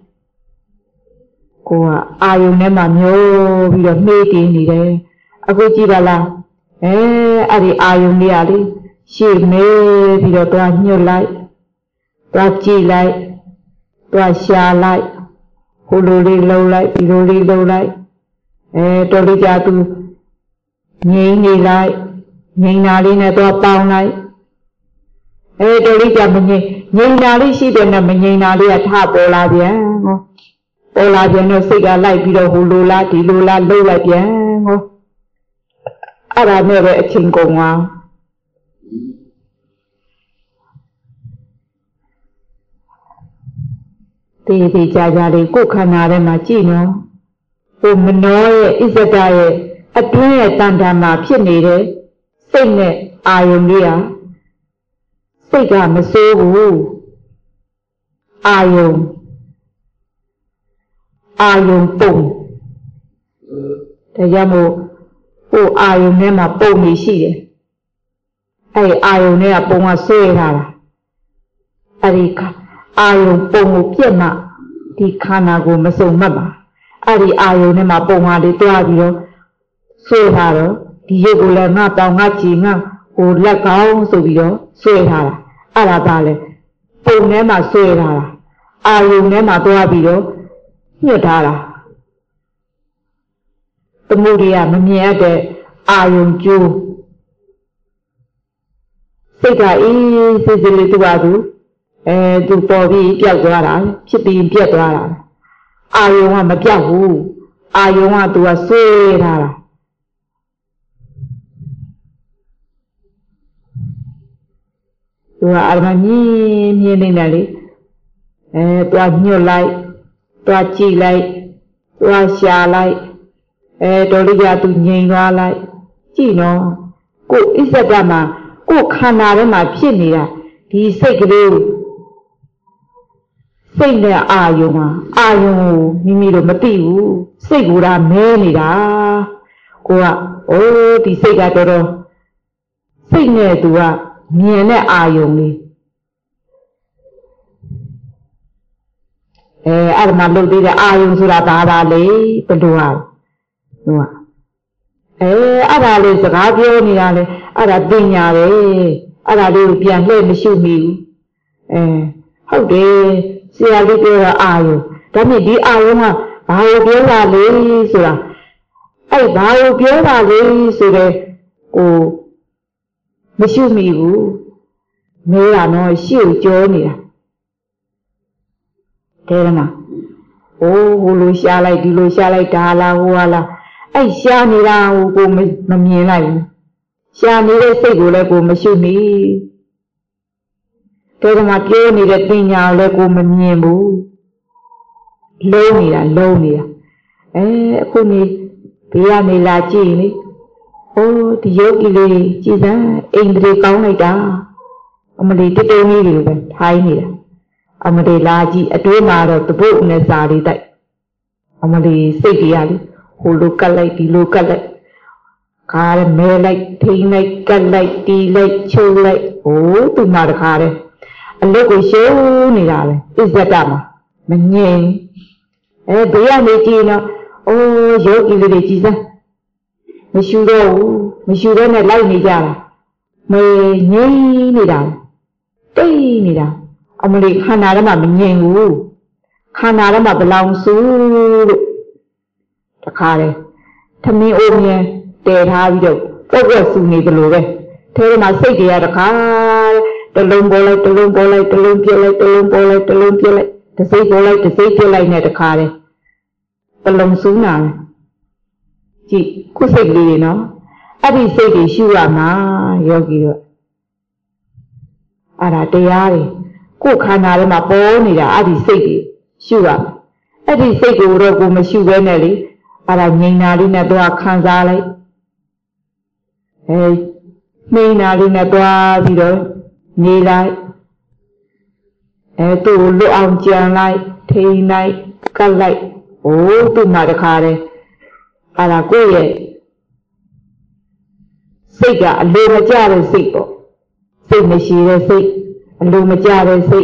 ကိုကအာယုန်ထဲမှာမျိုးပြီးတော့နှေးတည်နေတယ်အခုကြည့်ပါလားအဲအဲ့ဒီအာယုန်လေးကလေရှေ့မေးပြီးတော့တွားညှို့လိုက်တွားကြည့်လိုက်တွားရှာလိုက်ဟိုလိုလေးလှုပ်လိုက်ဒီလိုလေးလှုပ်လိုက်အဲတော်လေးကြာသူငြိမ်နေလိုက်ငြိမ်တာလေးနဲ့တွားပေါင်းလိုက်အဲတော်လေးကြာမငြိမ်ငြိမ်တာလေးရှိတယ်နဲ့မငြိမ်တာလေးကထပေါ်လာပြန်ဟောပေါ်လာပြန်တော့စိတ်ကလိုက်ပြီးတော့ဟိုလိုလားဒီလိုလားလှုပ်လိုက်ပြန်ဟောအဲ့ဒါနဲ့ပဲအချိန်ကုန်သွားတေးသေးကြကြလေးကိုယ်ခန္ဓာထဲမှာကြည့်နော်ဟိုမနောရဲ့ဣဇဒရဲ့အတွင်းရဲ့တန်တန်မှာဖြစ်နေတဲ့စိတ်နဲ့အာယုန်လေးဟာစိတ်ကမစိုးဘူးအာယုံအာယုံပုံဒါကြောင့်မို့ဟိုအာယုံထဲမှာပုံနေရှိတယ်အဲ့အာယုံထဲကပုံကဆွဲထားတာအဲ့ဒီအာယုံပုံကိုပြက်မှဒီခန္ဓာကိုမစုံမှတ်ပါအဲ့ဒီအာယုံထဲမှာပုံဟာလေးတွားပြီးတော့ဆွဲထားတော့ဒီရုပ်ကိုလည်းငါတောင်ငါကြည်ငါဟိုလက်ကောင်းဆိုပြီးတော့ဆွဲထားတာအဲ့ဒါပါလေပုံထဲမှာဆွဲထားတာအာယုံထဲမှာတွားပြီးတော့ညှစ်ထားတာသမုဒိယမမြင်တဲ့အာယုံကျိုးစိတ်ကအေးစိတ်စိတ်လေးသူ့ဟာသူအဲသူပေါ်ပြီးပြောက်သွားတာဖြစ်ပြီးပြက်သွားတာအာယုံကမပြောက်ဘူးအာယုံကသူကဆွဲထားတာသူကအာရမမြင်းမြင်းနေတာလေအဲတွားညှို့လိုက်တွားကြည့်လိုက်တွားရှာလိုက်အဲတော်လေးကသူငြိမ်သွားလိုက်ကြည့်နော်ကိုဣဇဒမှာကိုခန္ဓာထဲမှာဖြစ်နေတာဒီစိတ်ကလေးစိတ်နဲ့အာယုံမှာအာယုံကိုမိမိတို့မသိဘူးစိတ်ကဒါမဲနေတာကိုကအိုးဒီစိတ်ကတော်တော်စိတ်နဲ့သူကမြင်တဲ့အာယုံလေးအဲအဲ့ဒါမှလုပ်သေးတဲ့အာယုံဆိုတာဘာပါလဲဘယ်လိုဟာဟုတ်ကအဲအဲ့ဒါလေးစကားပြောနေတာလေအဲ့ဒါပညာပဲအဲ့ဒါလေးကိုပြန်လှည့်မရှိမိဘူးအဲဟုတ်တယ်ဆရာလေးပြောတာအာယုံဒါနဲ့ဒီအာယုံကဘာကိုပြောတာလဲဆိုတာအဲ့ဘာကိုပြောတာလဲဆိုတော့ကိုမရှိမိဘူးမဲတာတော့ရှေ့ကိုကြောနေတာတဲ့မှာဟိုဟိုလိုရှားလိုက်ဒီလိုရှားလိုက်ဒါလားဟိုဟာလားအဲ့ရှားနေတာဟိုကိုမမြင်လိုက်ဘူးရှားနေတဲ့စိတ်ကိုလည်းကိုမရှိမိတဲ့မှာပြောနေတဲ့ပညာကိုလည်းကိုမမြင်ဘူးလုံးနေတာလုံးနေတာအဲအခုနေဘေးကနေလာကြည့်လေဟိုဒီယောဂီလေးကြည်စမ်းအိန္ဒြေကောင်းလိုက်တာအမလီတတုံးလေးတွေပဲထိုင်းနေတာအမလေးလာကြည့်အတွင်းမှာတော့တပုတ်နဲ့စာလေးတိုက်အမလေးစိတ်ကြီးရလေဟိုလိုကတ်လိုက်ဒီလိုကတ်လိုက်ခါရမဲလိုက်ထိန်လိုက်ကတ်လိုက်တီလိုက်ချုပ်လိုက်ဟိုသူမှတခါတဲ့အလုတ်ကိုရှုံးနေတာပဲအစ္ဆဒမှာမငြိမ်အဲဘေးကနေကြည့်တော့အိုးယောဂီလေးတွေကြည်စမ်းမရှူတော့ဘူးမရှူတော့နဲ့လိုက်နေကြတာမေငြိမ်နေတာတိတ်နေတာအမလေးခန္ဓာထဲမှာမငြိမ်ဘူးခန္ဓာထဲမှာဘလောင်စုလို့တခါလေသမင်းအိုးမြဲတည်ထားပြီးတော့ပုတ်ပွက်စုနေသလိုပဲထဲထဲမှာစိတ်တွေကတခါတလုံးပေါ်လိုက်တလုံးပေါ်လိုက်တလုံးပြက်လိုက်တလုံးပေါ်လိုက်တလုံးပြက်လိုက်တစ်စိတ်ပေါ်လိုက်တစ်စိတ်ပြက်လိုက်နဲ့တခါလေတလုံးစုနာကြည့်ခုစိတ်လေးတွေနော်အဲ့ဒီစိတ်တွေရှုရမှာယောဂီတို့အဲ့ဒါတရားတွေကိုယ်ခန္ဓာထဲမှာပေါ်နေတာအဲ့ဒီစိတ်တွေရှုရအဲ့ဒီစိတ်ကိုတော့ကိုမရှုဘဲနဲ့လေအဲ့ဒါငြိမ်နာလေးနဲ့တော့ခံစားလိုက်အဲငြိမ်နာလေးနဲ့တော့ပြီးတော့နေလိုက်အဲသူ့ကိုလွတ်အောင်ကြံလိုက်ထိန်လိုက်ကတ်လိုက်ဟိုးသူ့မှာတခါတည်းအဲ့ဒါကိုယ့်ရဲ့စိတ်ကအလိုမကျတဲ့စိတ်ပေါ့စိတ်မရှိတဲ့စိတ်အလိုမကျတဲ့စိတ်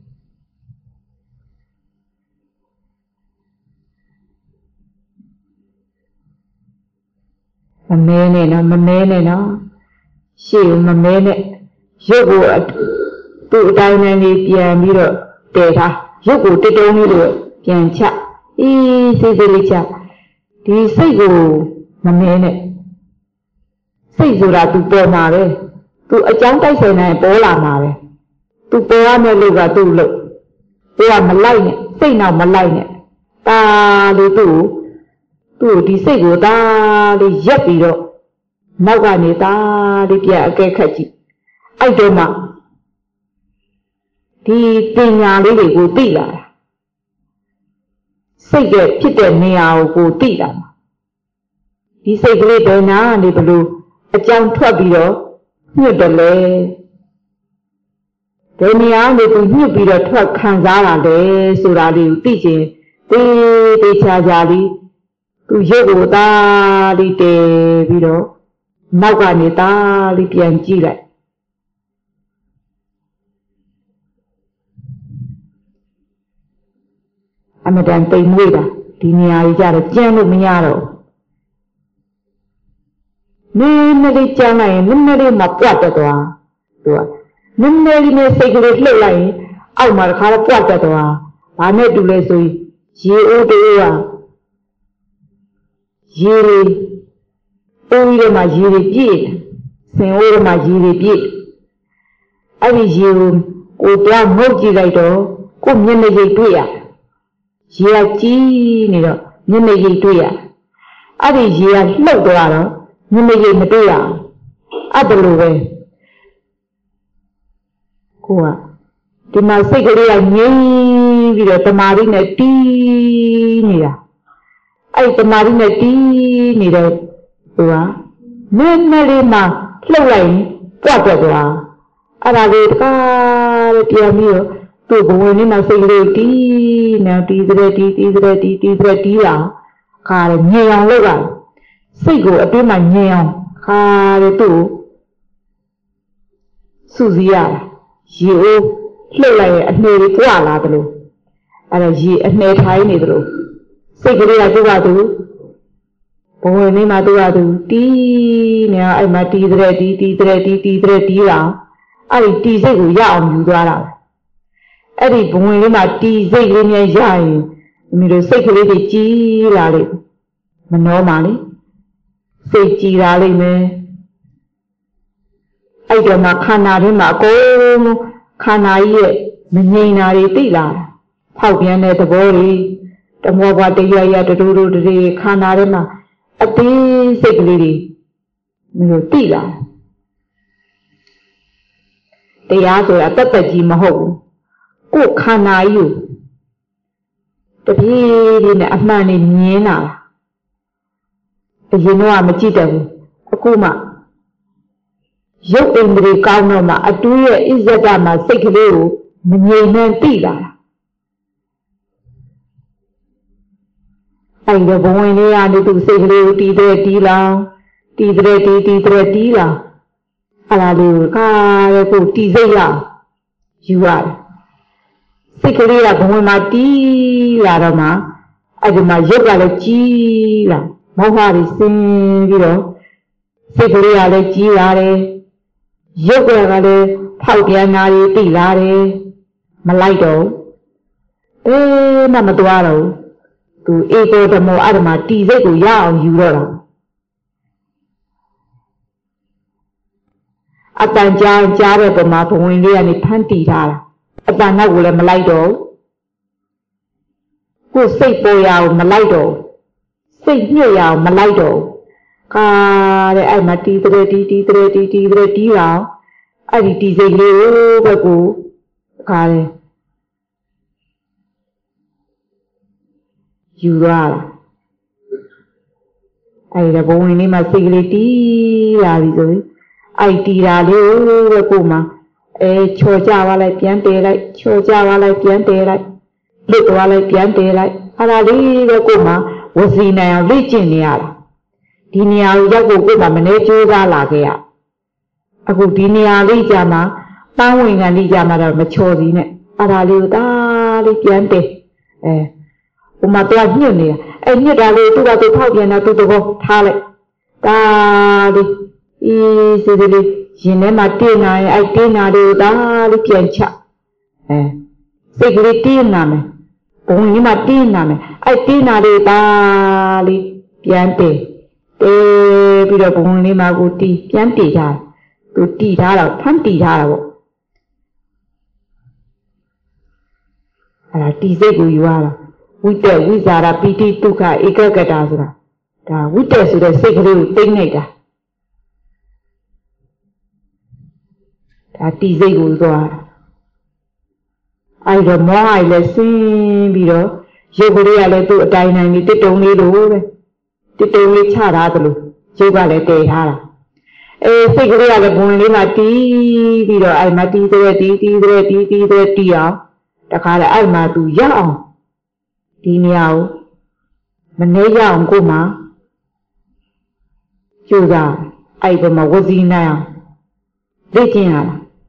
မမဲနဲ့နော်မမဲနဲ့နော်ရှေ့မမဲနဲ့ရုပ်ကိုသူ့အတိုင်းနဲ့နေပြန်ပြီးတော့တည်ထားရုပ်ကိုတတုံးလေးလိုပြန်ချအေးစိတ်စိတ်လေးချဒီစိတ်ကိုမမဲနဲ့စိတ်ဆိုတာသူပေါ်မှာပဲသူအကြောင်းတိုက်ဆိုင်နိုင်ပေါ်လာမှာပဲသူပေါ်ရမယ့်လို့ကသူ့လို့သူကမလိုက်နဲ့စိတ်နောက်မလိုက်နဲ့တာလို့သူ့သူ့ဒီစိတ်ကိုတာလေးရက်ပြီးတော့နောက်ကနေတာလေးပြန်အကဲခတ်ကြည့်အဲ့တော့မှဒီပညာလေးတွေကိုသိလာတာစိတ်ရဲ့ဖြစ်တဲ့နေရာကိုကိုသိလာမှာဒီစိတ်ကလေးဘယ်နာနေဘလို့အကြောင်းထွက်ပြီးတော့ညှစ်တယ်လေဒီနေရာနေသူညှစ်ပြီးတော့ထွက်ခံစားတာလေဆိုတာလေးကိုသိချင်းတေးတေးချာချာလေးသူရုပ်ကိုသားလေးတည်ပြီးတော့နောက်ကနေသားလေးပြန်ကြည့်လိုက်အမတန်တိမ်မွေးတာဒီနေရာကြီးကြတော့ကျန်းလို့မရတော့နည်းနည်းလေးကျန်းလိုက်ရင်နည်းနည်းလေးမှပွတ်တက်သွားသူကနည်းနည်းလေးနဲ့စိတ်ကလေးလှုပ်လိုက်ရင်အောက်မှာတစ်ခါတော့ပွတ်တက်သွားဘာနဲ့တူလဲဆိုရင်ရေအိုးတိုးကရေတွေအိုးကြီးထဲမှာရေတွေပြည့်စင်အိုးထဲမှာရေတွေပြည့်အဲ့ဒီရေကိုကိုတော့ငုတ်ကြည့်လိုက်တော့ကိုမျက်နှာရိပ်တွေ့ရရေကကြီးနေတော့မျက်နှာရိပ်တွေ့ရအဲ့ဒီရေကလှုပ်သွားတော့မျက်နှာရိပ်မတွေ့ရအဲ့ဒါလိုပဲကိုကဒီမှာစိတ်ကလေးကငြိမ်ပြီးတော့တမာရီနဲ့တီးနေတာအဲ့တမာရီနဲ့တီးနေတော့သူကနည်းနည်းလေးမှလှုပ်လိုက်ကြွကြွသွားအဲ့ဒါလေးတကားပြန်ပြီးတော့သူ့ဘဝင်လေးမှာစိတ်ကလေးတီးနေတီးတဲ့တီးတီးတဲ့တီးတီးတဲ့တီးတာခါရညင်အောင်လုပ်တာစိတ်ကိုအတွင်းမှာညင်အောင်ခါရသူ့စုစည်းရရေအိုးလှုပ်လိုက်ရင်အနှေကြီးကြွလာတယ်လို့အဲ့ဒါရေအနှေထိုင်းနေတယ်လို့စိတ်ကလေးကသူ့ကသူဘဝင်လေးမှာသူ့ကသူတီးနေအဲ့မှာတီးတဲ့တီးတီးတဲ့တီးတီးတဲ့တီးတာအဲ့ဒီတီးစိတ်ကိုရအောင်ယူသွားတာအဲ့ဒီဘဝင်လေးမှာတီးစိတ်လေးများရရင်မိတို့စိတ်ကလေးတွေကြီးလာလိမ့်မနှောပါလေစိတ်ကြီးလာလိမ့်မယ်အဲ့တော့မှခန္ဓာထဲမှာအကုန်ခန္ဓာကြီးရဲ့မငြိမ်တာတွေသိလာတာဖောက်ပြန်တဲ့သဘောတွေတမောဘွားတရရတတူတူတွေခန္ဓာထဲမှာအသေးစိတ်ကလေးတွေမျိုးသိလာတရားဆိုတာတက်တက်ကြီးမဟုတ်ဘူးကိုယ်ခန္ဓာကြီးကိုတပြေးပြေးနဲ့အမှန်နဲ့မြင်လာအရင်တော့မကြည့်တယ်ဘူးအခုမှရုပ်အိမ်တွေကောင်းတော့မှအတူရဲ့ဣဇဒမှာစိတ်ကလေးကိုမငြိမ်နဲ့တိလာတာအဲ့ဒီဘဝင်လေးကနေသူစိတ်ကလေးကိုတီးတဲ့တီးလောင်တီးတဲ့တီးတီးတဲ့တီးလောင်အဲ့ဒါလေးကိုခါရဲကိုတီးစိတ်လောက်ယူရတယ်စိတ်ကလေးကဘဝင်မှာတီးလာတော့မှအဲ့ဒီမှာရုပ်ကလည်းကြီးလာမောဟတွေဆင်းပြီးတော့စိတ်ကလေးကလည်းကြီးလာတယ်ရုပ်ကလည်းဖောက်ပြန်တာတွေတိလာတယ်မလိုက်တော့အေးမမသွားတော့သူဧကောဓမောအဓမ္မတီစိတ်ကိုရအောင်ယူတော့တာအတန်ကြားကြားတဲ့ပုံမှာဘဝင်လေးကနေဖမ်းတီထားတာအတန်နောက်ကိုလည်းမလိုက်တော့ကိုယ်စိတ်ပေါ်ရအောင်မလိုက်တော့စိတ်ညှို့ရအောင်မလိုက်တော့ခါတဲ့အဲ့မှာတီတဲ့တီတီတဲ့တီတီတဲ့တီအောင်အဲ့ဒီတီစိတ်လေးကိုပဲကိုခါတယ်ယူရတာအဲ့ဒီဘဝင်လေးမှာစိတ်ကလေးတီးလာပြီဆိုရင်အဲ့တီတာလေးပဲကိုမှအဲချော်ကြပါလိုက်ပြန်တယ်လိုက်ချော်ကြပါလိုက်ပြန်တယ်လိုက်လွတ်သွားလိုက်ပြန်တယ်လိုက်အဲ့ဒါလေးပဲကိုမှဝစီနိုင်အောင်လေ့ကျင့်နေရတာဒီနေရာကိုရောက်ဖို့ကိုမှမနေကြိုးစားလာခဲ့ရအခုဒီနေရာလေးကြာမှာပန်းဝင်ခံလေးကြာမှာတော့မချော်စီနဲ့အဲ့ဒါလေးကိုဒါလေးပြန်တယ်အဲဟိုမှာတော့ညှစ်နေတာအဲညှစ်တာလေးသူ့ကသူဖောက်ပြန်တာသူ့တဘောထားလိုက်ဒါလေးအေးစီစီလေးရင်ထဲမှာတင်းနာရင်အဲတင်းနာလေးကိုဒါလေးပြန်ချအဲစိတ်ကလေးတင်းနာမယ်ဘုံကြီးမှာတင်းနာမယ်အဲတင်းနာလေးဒါလေးပြန်တယ်တေးပြီးတော့ဘုံလေးမှာကိုတီးပြန်တည်ထားသူတီးထားတော့ဖမ်းတီးထားတာပေါ့အဲ့ဒါတီးစိတ်ကိုယူရတာဝိတ္တဝိဇာရပိဋိဒုက္ခဧကဂတဆိုတာဒါဝိတ္တဆိုတဲ့စိတ်ကလေးကိုသိမ့်လိုက်တာဒါတီးစိတ်ကိုသွားအဲ့တော့မောဟကြီးလည်းဆင်းပြီးတော့ရုပ်ကလေးကလည်းသူ့အတိုင်းတိုင်းလေးတစ်တုံလေးလိုပဲတစ်တုံလေးချထားသလိုရုပ်ကလည်းတည်ထားတာအေးစိတ်ကလေးကလည်းဘုံလေးမှာတီးပြီးတော့အဲ့မှာတီးတဲ့တီးတီးတဲ့တီးတီးတဲ့တီးအောင်တခါလေအဲ့မှာသူရအောင်ဒီနေရာကိုမနေရအောင်ကိုမှကျိုးစားအဲ့ဒီမှာဝစီနိုင်အောင်လေ့ကျင့်ရတာ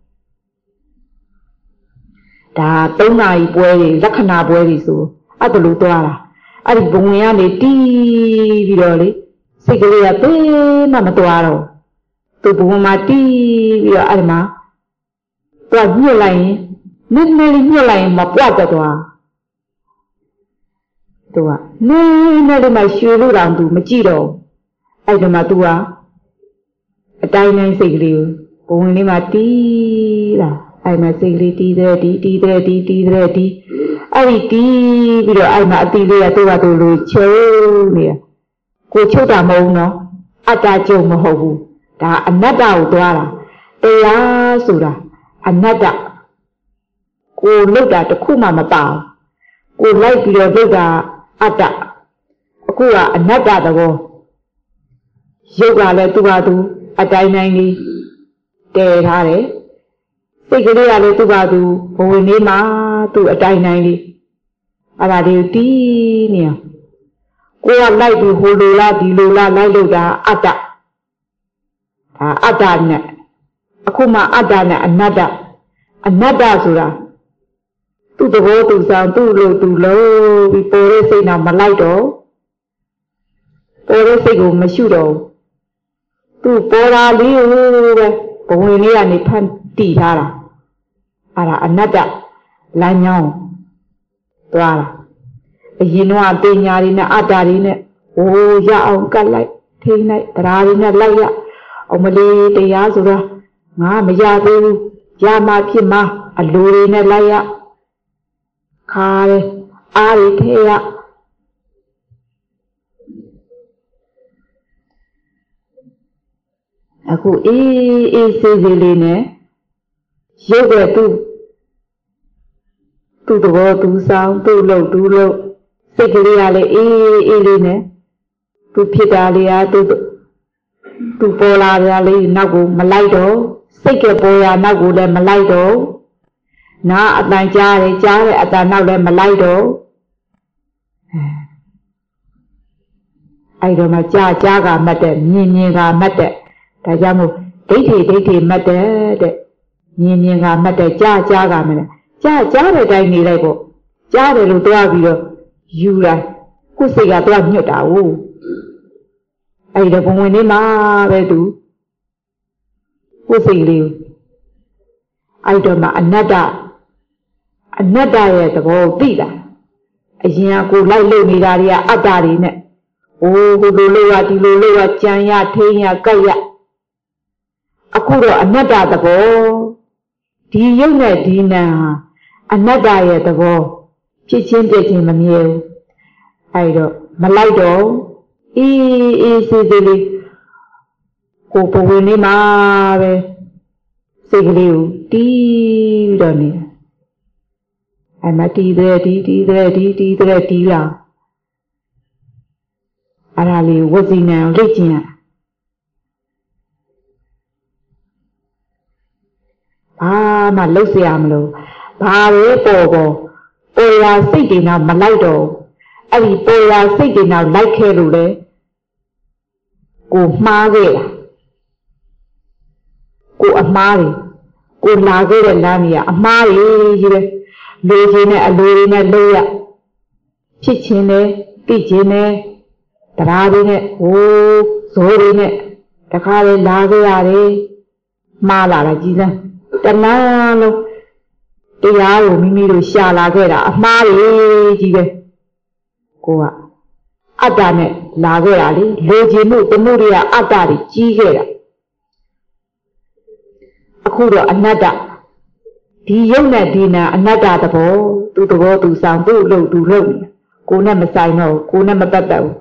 ဒါသုံးနာရီပွဲတွေလက္ခဏာပွဲတွေဆိုအဲ့ဒါလိုသွားတာအဲ့ဒီဘုံဝင်ကနေတီးပြီးတော့လေစိတ်ကလေးကပေးမှမသွားတော့သူဘုံမှာတီးပြီးတော့အဲ့ဒီမှာသွားညှစ်လိုက်ရင်နည်းနည်းလေးညှစ်လိုက်ရင်မပွတ်တော့သူကနည်းနည်းလေးမှရွှေလို့တောင်သူမကြည့်တော့အဲ့ဒီမှာသူကအတိုင်းတိုင်းစိတ်ကလေးကိုဘုံဝင်လေးမှာတီးတာအဲ့မှာစိတ်လေးတီးတဲ့တီးတီးတဲ့တီးတီးတဲ့တီးအဲ့ဒီတီးပြီးတော့အဲ့မှာအတီးလေးကသူ့ကသူ့လိုချုပ်နေတာကိုချုပ်တာမဟုတ်ဘူးနော်အတ္တကျုံမဟုတ်ဘူးဒါအနတ္တကိုသွားတာတရားဆိုတာအနတ္တကိုလုတ်တာတစ်ခုမှမပါဘူးကိုလိုက်ပြီးတော့လုတ်တာအတ္တအခုကအနတ္တသဘောရုပ်ကလည်းသူ့ဟာသူအတိုင်းတိုင်းလေးတည်ထားတယ်စိတ်ကလေးကလည်းသူ့ဘာသူဘဝင်လေးမှာသူ့အတိုင်းတိုင်းလေးအဲ့ဒါလေးတီးနေအောင်ကိုကလိုက်ပြီးဟိုလိုလားဒီလိုလားလိုက်လို့တာအတ္တဒါအတ္တနဲ့အခုမှအတ္တနဲ့အနတ္တအနတ္တဆိုတာသူ့သဘောသူဆောင်သူ့လိုသူလို့ပြီးပေါ်တဲ့စိတ်တော့မလိုက်တော့ပေါ်တဲ့စိတ်ကိုမရှုတော့သူ့ပေါ်လာလေးကိုပဲဘဝင်လေးကနေဖန်တီးထားတာအဲ့ဒါအနတ္တလမ်းကြောင်းသွားတာအရင်တော့ပညာတွေနဲ့အတ္တတွေနဲ့ဟိုရအောင်ကတ်လိုက်ထိန်းလိုက်တရားတွေနဲ့လိုက်ရအောင်မလေးတရားဆိုတာငါမရသေးဘူးရမှဖြစ်မှာအလိုတွေနဲ့လိုက်ရခါတယ်အားတွေထဲရအခုအေးအေးဆေးဆေးလေးနဲ့ရုပ်ရဲ့သူ့သူ့သဘောသူဆောင်သူ့လို့သူ့လို့စိတ်ကလေးကလည်းအေးအေးလေးနဲ့သူဖြစ်တာလေးကသူသူပေါ်လာတာလေးနောက်ကိုမလိုက်တော့စိတ်ကပေါ်ရနောက်ကိုလည်းမလိုက်တော့နာအတန်ကြားတယ်ကြားတဲ့အတန်နောက်လည်းမလိုက်တော့အဲ့တော့မှကြားကြားကမှတ်တဲ့မြင်မြင်ကမှတ်တဲ့ဒါကြောင့်မို့ဒိဋ္ဌိဒိဋ္ဌိမှတ်တဲ့တဲ့မြင်မြင်ကမှတ်တဲ့ကြားကြားကမှတ်တဲ့ကြားကြားတဲ့အတိုင်းနေလိုက်ပေါ့ကြားတယ်လို့တွားပြီးတော့ယူလိုက်ကိုယ်စိတ်ကတွားညွတ်တာဟုတ်အဲ့ဒီဘုံဝင်နေမှာပဲသူကိုယ်စိတ်လေးအဲ့တော့မှအနတ္တအနတ္တရဲ့သဘောသိတာအရင်ကကိုလိုက်လို့နေတာတွေကအတ္တတွေနဲ့အိုးဟိုလိုလို့ရဒီလိုလို့ရကြံရထိန်ရကြက်ရအခုတော့အနတ္တသဘောဒီရုပ်နဲ့ဒီနာဟာအနတ္တရဲ့သဘောဖြစ်ချင်းပြည့်ချင်းမမြဲဘူးအဲ့တော့မလိုက်တော့အေးအေးစေးစေးလေးကိုပဝင်နေမှာပဲစိတ်ကလေးကိုတီးပြီးတော့နေအဲ့မှာတီးတဲ့တီးတီးတဲ့တီးတီးတဲ့တီးလာအဲ့ဒါလေးဝစီနံလေ့ကျင့်ရဘာမှလှုပ်เสียမလို့ဘာပဲပေါ်ပေါ်ပေါ်ရာစိတ်တွေနောက်မလိုက်တော့အဲ့ဒီပေါ်ရာစိတ်တွေနောက်လိုက်ခဲ့လို့လေကိုမှားခဲ့တာကိုအမှားတွေကိုလာခဲ့တဲ့လမ်းကြီးကအမှားကြီးကြီးပဲလူချင်းနဲ့အလူတွေနဲ့လို့ရဖြစ်ချင်းနဲ့သိချင်းနဲ့တရားတွေနဲ့ဟိုးဇိုးတွေနဲ့တခါလေလာခဲ့ရတယ်မှားလာတာကြီးစမ်းတဏှာလုံးတရားကိုမိမိတို့ရှာလာခဲ့တာအမှားကြီးကြီးပဲကိုကအတ္တနဲ့လာခဲ့တာလေလူချင်းမှုတမှုတွေကအတ္တတွေကြီးခဲ့တာအခုတော့အနတ္တဒီယုံနဲ့ဒီနာအနတ္တသဘောသူသဘောသူဆောင်သူ့လို့သူလုပ်နေကိုနဲ့မဆိုင်တော့ကိုနဲ့မပတ်သက်ဘူး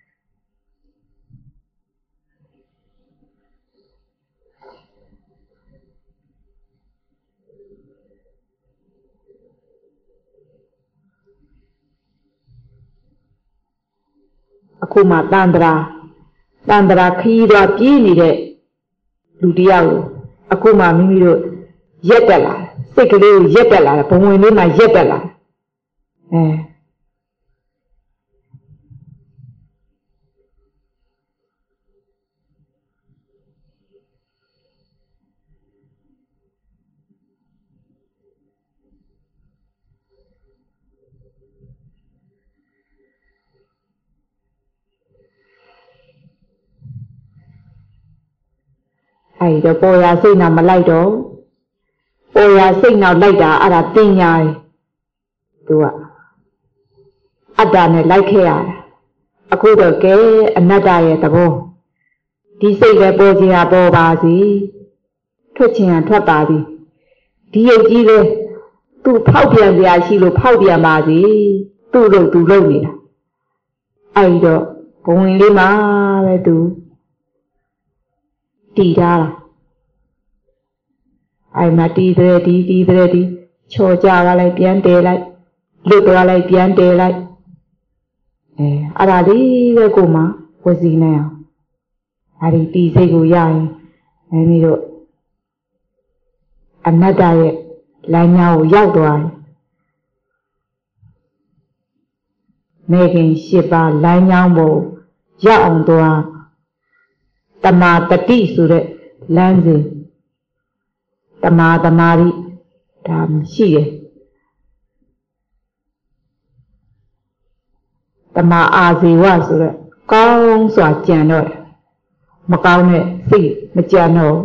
အခုမှတန်တရာတန်တရာခီးတော့ပြေးနေတဲ့လူတယောက်ကိုအခုမှမိမိတို့ရက်တက်လာစိတ်ကလေးကိုရက်တက်လာဘုံဝင်လေးမှာရက်တက်လာအဲအဲ့တော့ပေါ်ရာစိတ်နာမလိုက်တော့ပေါ်ရာစိတ်နောက်လိုက်တာအဲ့ဒါပညာရယ်သူကအတ္တနဲ့လိုက်ခဲ့ရတာအခုတော့ကဲအနတ္တရဲ့သဘောဒီစိတ်ပဲပေါ်ချင်တာပေါ်ပါစီထွက်ချင်တာထွက်ပါစီဒီရုပ်ကြီးပဲသူဖောက်ပြန်စရာရှိလို့ဖောက်ပြန်ပါစီသူ့လို့သူလုပ်နေတာအဲ့တော့ဘဝင်လေးမှာပဲသူတီးထားတာအဲ့မှာတီးတဲ့တီးတီးတဲ့တီးချော်ကြလာလိုက်ပြန်တဲလိုက်လွတ်သွားလိုက်ပြန်တဲလိုက်အဲအဲ့ဒါလေးပဲကိုမှဝစီနေအောင်အဲ့ဒီတီးစိတ်ကိုရရင်အဲမျိုးတို့အနတ္တရဲ့လမ်းကြောင်းကိုရောက်သွားတယ်မေခင်ရှစ်ပါးလမ်းကြောင်းကိုရောက်အောင်သွားတမာတတိဆိုတဲ့လမ်းစဉ်တမာတမာရီဒါရှိတယ်တမာအာဇေဝဆိုတဲ့ကောင်းစွာကြံတော့မကောင်းတဲ့စိတ်မကြံတော့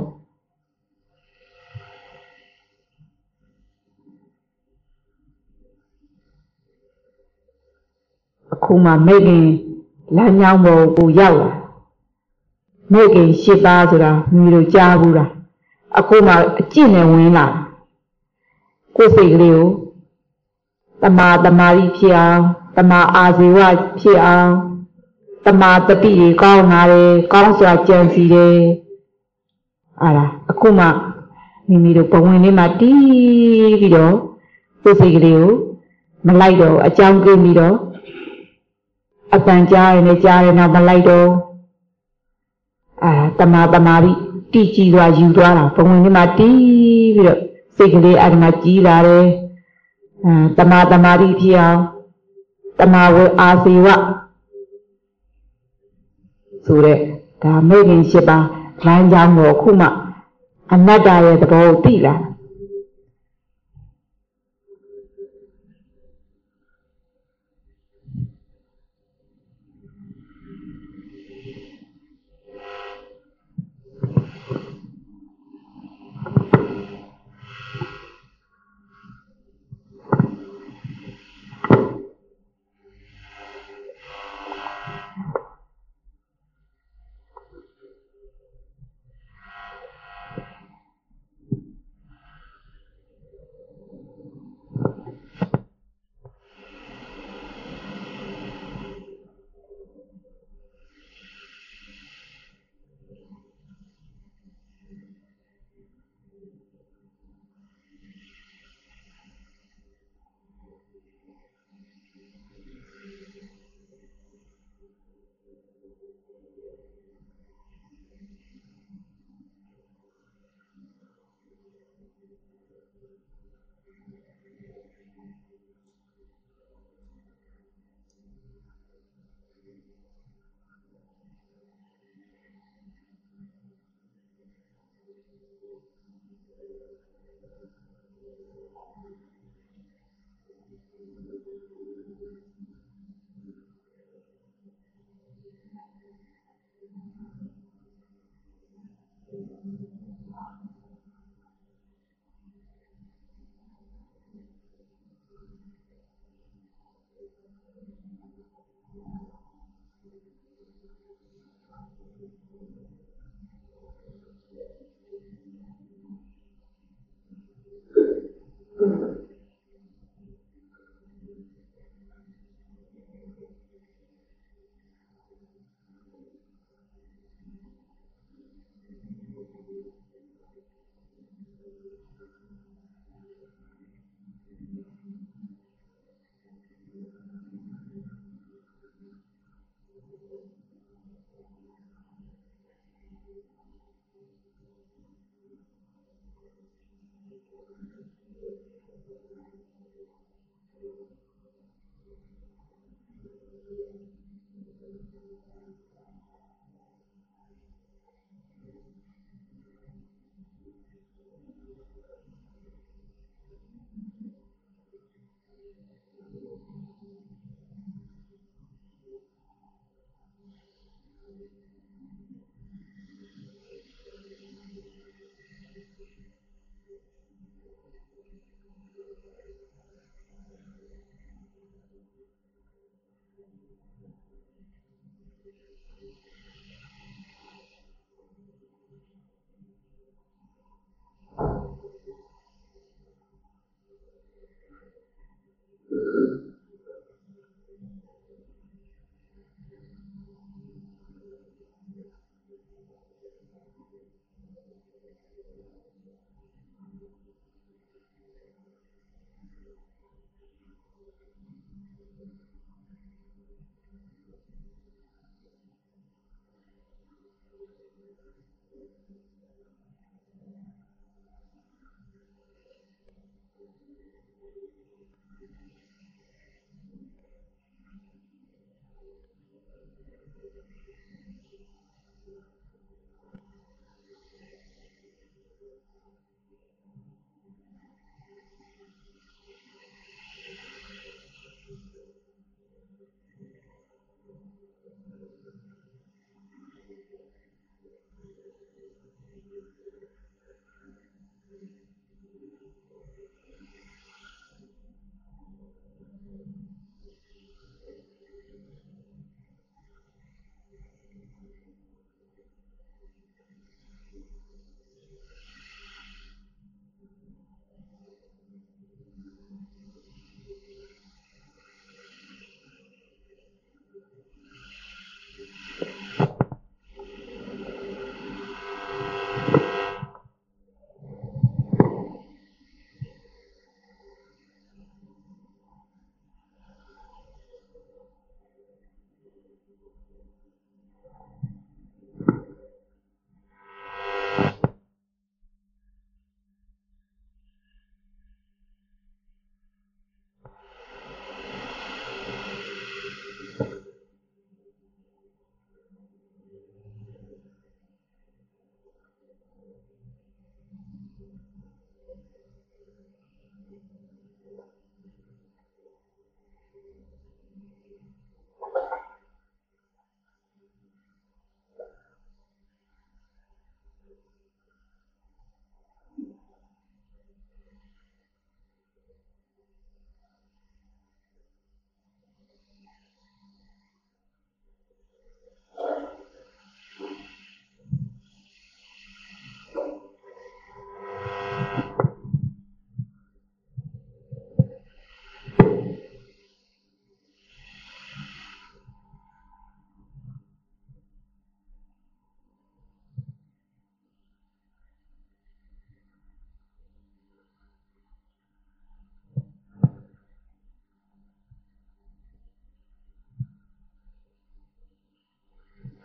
အခုမှမိခင်လမ်းကြောင်းပေါ်ကိုရောက်လာမိခင်ရှစ်ပါးဆိုတာမျိုးတို့ကြားဘူးလားအခုမှအကျင့်နဲ့ဝင်လာကိုယ်စိတ်ကလေးကိုတမာတမာရီဖြစ်အောင်တမာအာဇေဝဖြစ်အောင်တမာတတိတွေကောင်းလာတယ်ကောင်းစွာကြံစီတယ်အားလားအခုမှမိမိတို့ဘဝင်လေးမှာတီးပြီးတော့ကိုယ်စိတ်ကလေးကိုမလိုက်တော့အကြောင်းကျင်းပြီးတော့အပန်ကြားရင်လည်းကြားတယ်နောက်မလိုက်တော့အာတမာတမာရီတီးကြည့်သွားယူသွားတာဘဝင်လေးမှာတီးပြီးတော့စိတ်ကလေးအဲ့ဒီမှာကြီးလာတယ်အဲတမာတမာတိဖြစ်အောင်တမာဝေအာစီဝဆိုတဲ့ဒါမိတ်ရင်ရှိပါလမ်းကြောင်းကိုခုမှအနတ္တရဲ့သဘောကိုသိလာ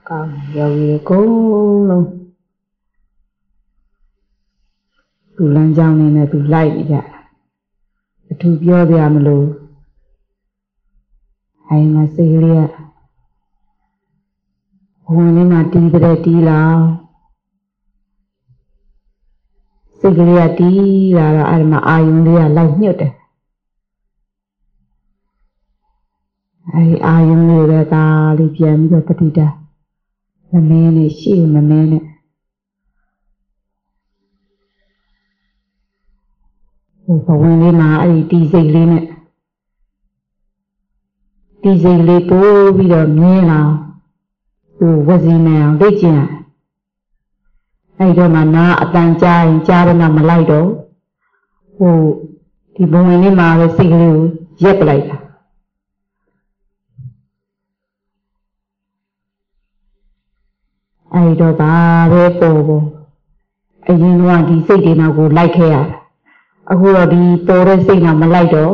ကောင်းယောဂီကိုလုံးသူလမ်းကြောင်းနေနဲ့သူလိုက်နေကြအထူးပြောပြမလို့အိမ်မှာစိတ်ကလေးကဝင်နေမှတီးတဲ့တီးလာစိတ်ကလေးကတီးလာတော့အဲ့မှာအာယုံလေးကလိုက်ညှတ်တယ်အဲ့ဒီအာယုံလေးပဲဒါလေးပြန်ပြီးတော့တတိတာမမင်းနဲ့ရှိမမင်းနဲ့ဟိုဘဝင်လေးမှာအဲ့ဒီတီးစိတ်လေးနဲ့တီးစိတ်လေးပိုးပြီးတော့မြင်းလာဟိုဝစီနေအောင်သိကျင်အဲ့တော့မှနာအတန်ကြားရင်ကြားတော့မလိုက်တော့ဟိုဒီဘဝင်လေးမှာပဲစိတ်ကလေးကိုရက်ပလိုက်တာအဲ့တော့ပါပဲပေါ်ပေါ်အရင်ကဒီစိတ်တွေနောက်ကိုလိုက်ခဲ့ရတာအခုတော့ဒီပေါ်တဲ့စိတ်ကမလိုက်တော့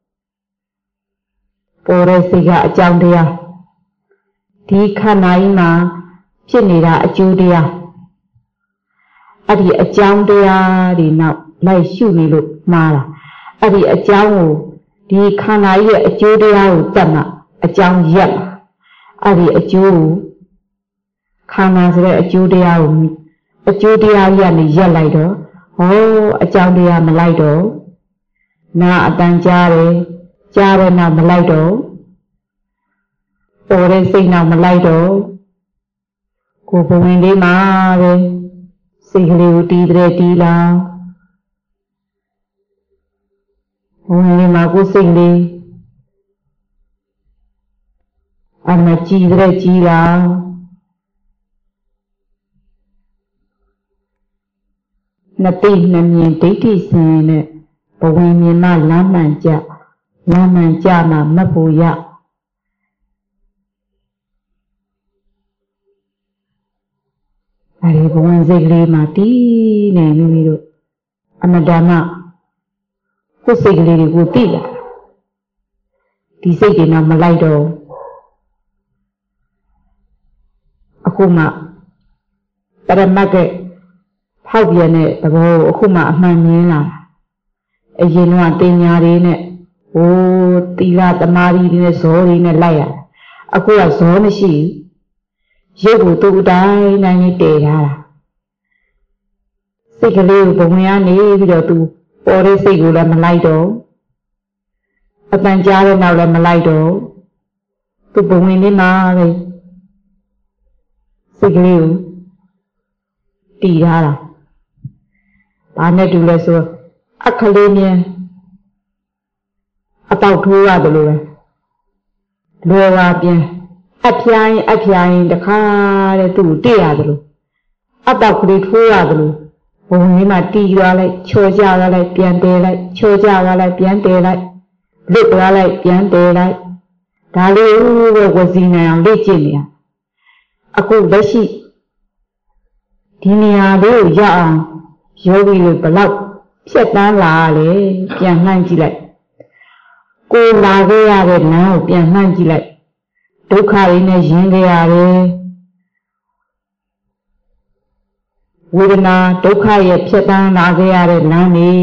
ပေါ်တဲ့စိတ်ကအကြောင်းတရားဒီခန္ဓာကြီးမှာဖြစ်နေတာအကျိုးတရားအဲ့ဒီအကြောင်းတရားတွေနောက်လိုက်ရှုနေလို့မှားတာအဲ့ဒီအကြောင်းကိုဒီခန္ဓာကြီးရဲ့အကျိုးတရားကိုတတ်မှအကြောင်းရက်လာအဲ့ဒီအကျိုးကိုခန္ဓာဆိုတဲ့အကျိုးတရားကိုအကျိုးတရားကြီးကနေရက်လိုက်တော့ဟောအကြောင်းတရားမလိုက်တော့နာအတန်ကြားတယ်ကြားတယ်နာမလိုက်တော့ပေါ်တဲ့စိတ်နောက်မလိုက်တော့ကိုယ်ဘဝင်လေးမှာပဲစိတ်ကလေးကိုတီးတဲ့တီးလာဘဝင်လေးမှာကိုယ်စိတ်လေးအမကြည့်တဲ့ကြည့်လာနတိနှမြင်ဒိဋ္ဌိစင်နဲ့ဘဝင်မြင်မှလမ်းမှန်ကြလမ်းမှန်ကြမှမတ်ဖို့ရအဲဒီဘဝင်စိတ်ကလေးမှာတီးနေမိမိတို့အမတမကိုယ်စိတ်ကလေးတွေကိုသိလာဒီစိတ်တွေတော့မလိုက်တော့အခုမှပရမတ်ကဖောက်ပြန်တဲ့သဘောကိုအခုမှအမှန်မြင်လာအရင်ကတင်ညာတွေနဲ့ဟိုတီလာတမာရီတွေနဲ့ဇောတွေနဲ့လိုက်ရအခုကဇောမရှိရုပ်ကိုသူ့အတိုင်းတိုင်းနဲ့တည်ထားတာစိတ်ကလေးကိုဘဝင်ကနေပြီးတော့သူပေါ်တဲ့စိတ်ကိုလည်းမလိုက်တော့အပန်ကြားတဲ့နောက်လည်းမလိုက်တော့သူဘဝင်လေးမှာပဲစိတ်ကလေးကိုတည်ထားတာဘာနဲ့တူလဲဆိုအခလေးမြင်အပေါက်ထိုးရတယ်လို့ပဲလွယ်ပါပြန်အဖျားရင်အဖျားရင်တခါတဲ့သူ့ကိုတိရတယ်လို့အပေါက်ကလေးထိုးရတယ်လို့ဘုံလေးမှာတီးသွားလိုက်ချော်ကြသွားလိုက်ပြန်တဲလိုက်ချော်ကြသွားလိုက်ပြန်တဲလိုက်လွတ်သွားလိုက်ပြန်တဲလိုက်ဒါလေးပဲဝစီနိုင်အောင်လေ့ကျင့်နေရအခုလက်ရှိဒီနေရာလေးကိုရအောင်ယောဂီတွေဘလောက်ဖြတ်တန်းလာလေပြန်နှံ့ကြည့်လိုက်ကိုလာခဲ့ရတဲ့လမ်းကိုပြန်နှံ့ကြည့်လိုက်ဒုက္ခတွေနဲ့ရင်ခဲ့ရတယ်ဝေဒနာဒုက္ခရဲ့ဖြတ်တန်းလာခဲ့ရတဲ့လမ်းတွေ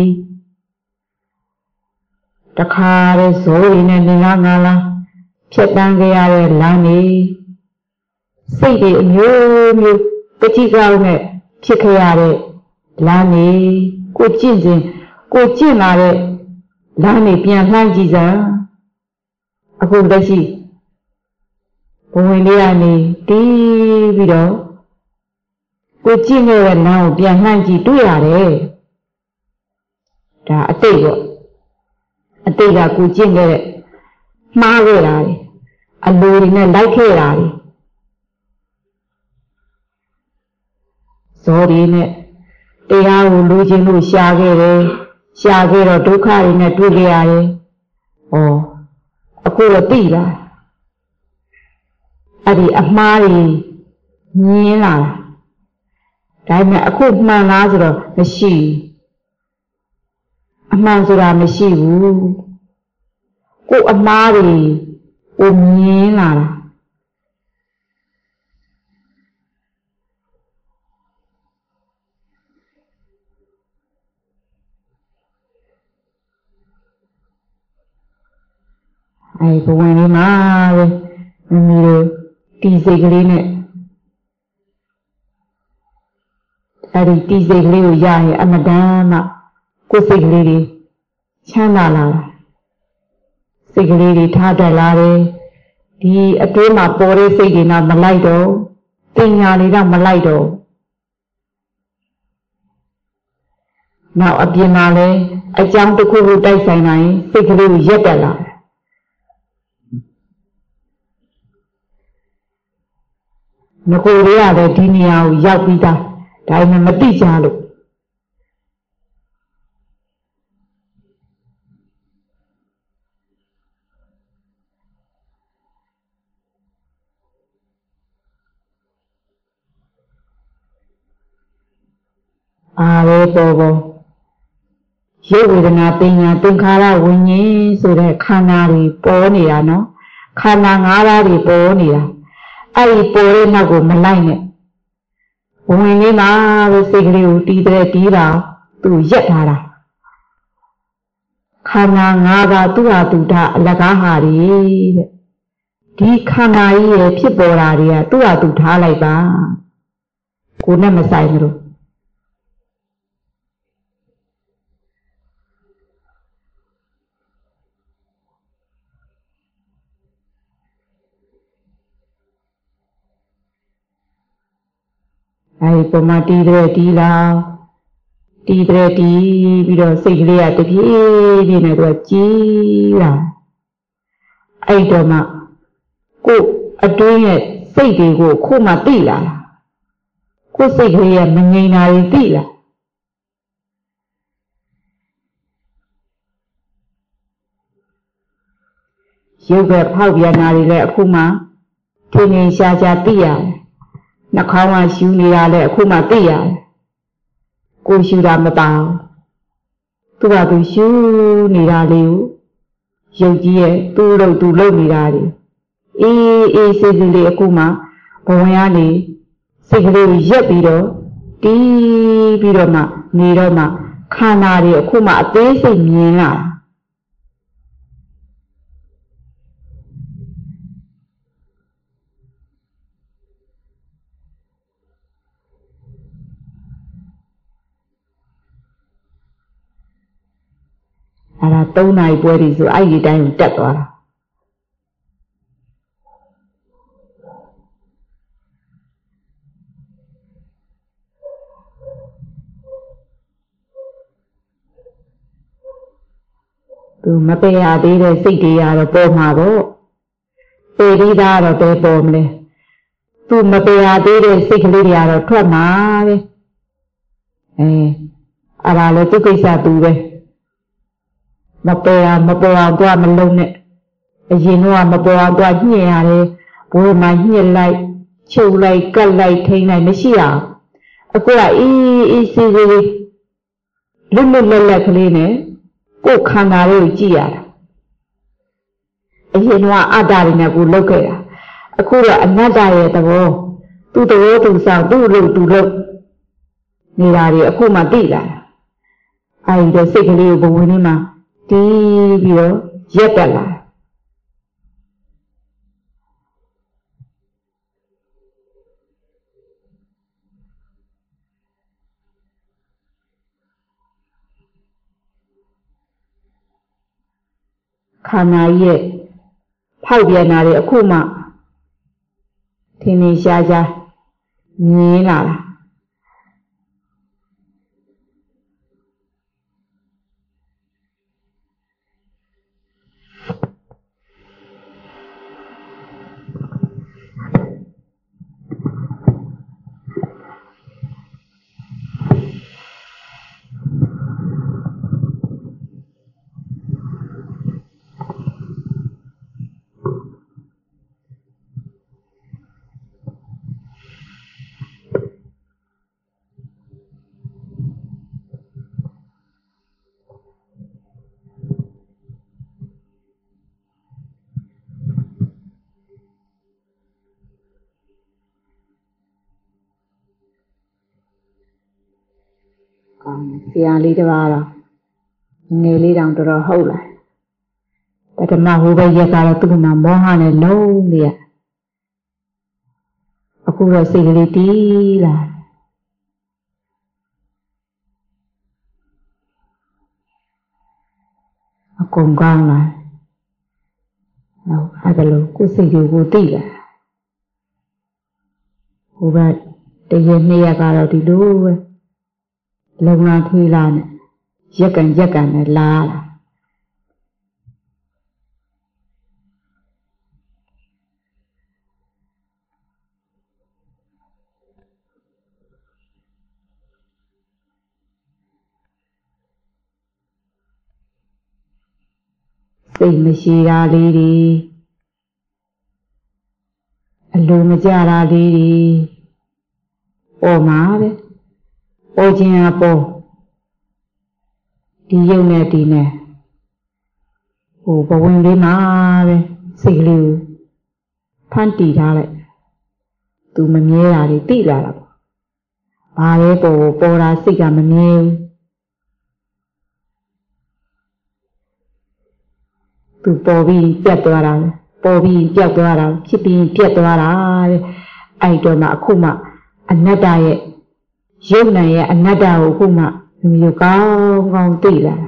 တခါတည်းဇောတွေနဲ့နေလာငါလာဖြတ်တန်းခဲ့ရတဲ့လမ်းတွေစိတ်တွေအမျိုးမျိုးပဋိကောက်နဲ့ဖြစ်ခဲ့ရတဲ့လမ်းနေကိုကျင့်စဉ်ကိုကျင့်လာတဲ့လမ်းနေပြန်လှမ်းကြည့်စမ်းအခုလက်ရှိဘဝင်လေးကနေတီးပြီးတော့ကိုကျင့်ခဲ့တဲ့လမ်းကိုပြန်လှမ်းကြည့်တွေ့ရတယ်ဒါအတိတ်ပေါ့အတိတ်ကကိုကျင့်ခဲ့တဲ့မှားခဲ့တာလေအလိုတွေနဲ့လိုက်ခဲ့တာလေဇောတွေနဲ့တရားကိုလူချင်းလို့ရှားခဲ့တယ်ရှားခဲ့တော့ဒုက္ခတွေနဲ့တွေ့ကြရတယ်ဩအခုတော့သိလာအဲ့ဒီအမှားတွေမြင်လာတာဒါပေမဲ့အခုမှန်လားဆိုတော့မရှိအမှန်ဆိုတာမရှိဘူးကိုအမှားတွေကိုမြင်လာတာ ai bố anh đi mà rồi mình rồi đi dây cái này ai đi đi dây cái này dài anh mà đa mà cô dây cái này chán là dây cái này thà đại là đấy đi ở đây mà bỏ đi dây cái nào mà lại đâu tiền nhà này nào mà lại đâu nào ở bên nào đấy ở trong tôi khu vực đây sai này dây cái này rất đại là nó cô đấy à đấy đi nhiều giàu bị ta đại mà mất đi cha luôn à đấy bố bố yêu về là tiền nhà tiền khá là vui nhé rồi đấy khá là đi bố nè à nó khá là ngã ra đi bố nè à ai bố đấy nó cũng mà lại nè bố anh ấy mà với sự liều đi tới đi ra tụi giết hà ra khá là ngã ra tụi à tụi ta là cả hà đi đi khá là ý phía bố ra đi à tụi à tụi ta lại ba cô này mà sai rồi ai bố mà đi tới đi ra đi tới đi bây giờ xây lên à thì đi này rồi chi là ai đó mà cô ở đây này xây cái cô khu mà đi là cô xây cái này mình nghe nói đi là yêu về phao việt nam này khu mà thì nghe xa xa đi à nó không ai siêu đi ra này khu mà đi à cô siêu ra mà bảo tôi bảo tôi siêu đi ra liu yêu gì ấy tôi lâu tôi lâu đi ra đi ý ý xây dựng để cô mà bố nhà này xây dựng để giúp đi đó đi đi đó mà đi đó mà khả năng để cô mà tế xây miếng à à là tối nay buổi đi rồi ai đi đánh chết rồi từ mà bây giờ đi rồi xây đi rồi bom mà bố bây đi ra rồi bây bom này từ mà bây giờ đi rồi xây đi rồi thoát mà đấy ê à là lấy tôi cây sa tu đấy mà bây giờ mà bây giờ tôi mình luôn này gì nữa mà bây giờ tôi nhẹ rồi bố mà nhẹ lại chiều lại cắt lại thế này mới xí à cô là ý ý gì gì lúc lúc lên lại cái này cô khả năng rồi chi à gì nữa à đại này cô lâu cái à cô là anh nói đại là đâu tôi tôi tôi sao tôi lâu tôi lâu này là đi cô mà đi là ai đó xây cái liều bố này mà đi biểu giết là khả năng gì phao biển nào đấy cô mà thì mình xa xa nhớ là xìa lý đó vào nghe lý đang đó hậu lại ပထမဟိုဘက်ရက်ကတော့သူ့မှာမောဟနဲ့လုံးနေရအခုတော့စိတ်ကလေးတီးလာအကုန်ကောင်းလာဟုတ်အဲ့ဒါလို့ကိုယ်စိတ်ကိုသိလာဟိုဘက်တရနှစ်ရက်ကတော့ဒီလိုပဲလုံလာထွေးလာနဲ့ရက်ကန်ရက်ကန်နဲ့လာလာစိတ်မရှိတာလေးတွေအလိုမကြတာလေးတွေပေါ်မှာပဲပေါ်ခြင်းအပေါ်ဒီရုပ်နဲ့ဒီနဲ့ဟိုဘဝင်လေးမှာပဲစိတ်ကလေးကိုဖန်တီးထားလိုက်သူမမြဲတာတွေသိလာတာပေါ့ဘာလဲပေါ်ပေါ်တာစိတ်ကမမြဲဘူးသူပေါ်ပြီးပြတ်သွားတာပေါ်ပြီးပြတ်သွားတာဖြစ်ပြီးပြတ်သွားတာတဲ့အဲ့တော့မှအခုမှအနတ္တရဲ့ရုပ်နာရဲ့အနတ္တကိုအခုမှမျိုးကောင်းကောင်းသိလာ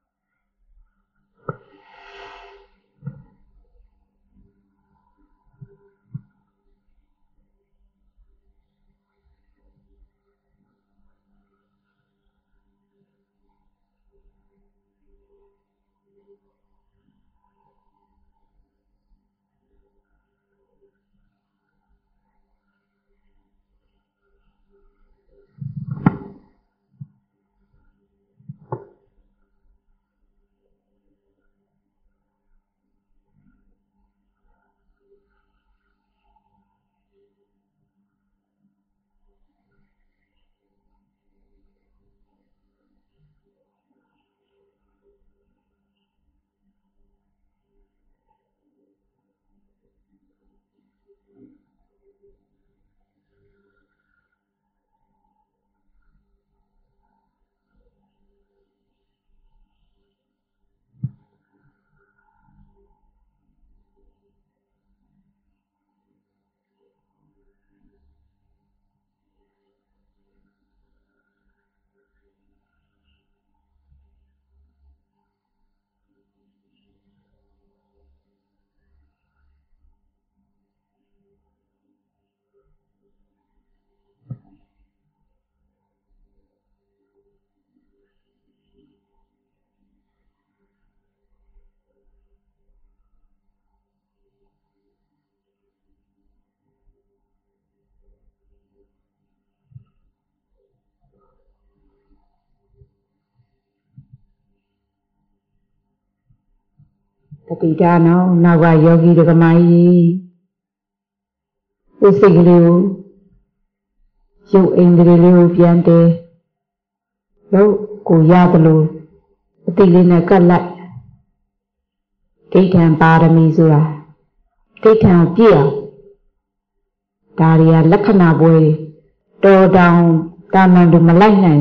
တတိဒါနောနောက်ကယောဂီဒကမကြီးကိုယ်စိတ်ကလေးကိုရုပ်အိမ်ကလေးလေးကိုပြန်တယ်လို့ကိုရတယ်လို့အတိလေးနဲ့ကတ်လိုက်ဒိဋ္ဌံပါရမီဆိုတာဒိဋ္ဌံပြည့်အောင်ဒါတွေကလက္ခဏာပွဲတော်တောင်တာမန်တို့မလိုက်နိုင်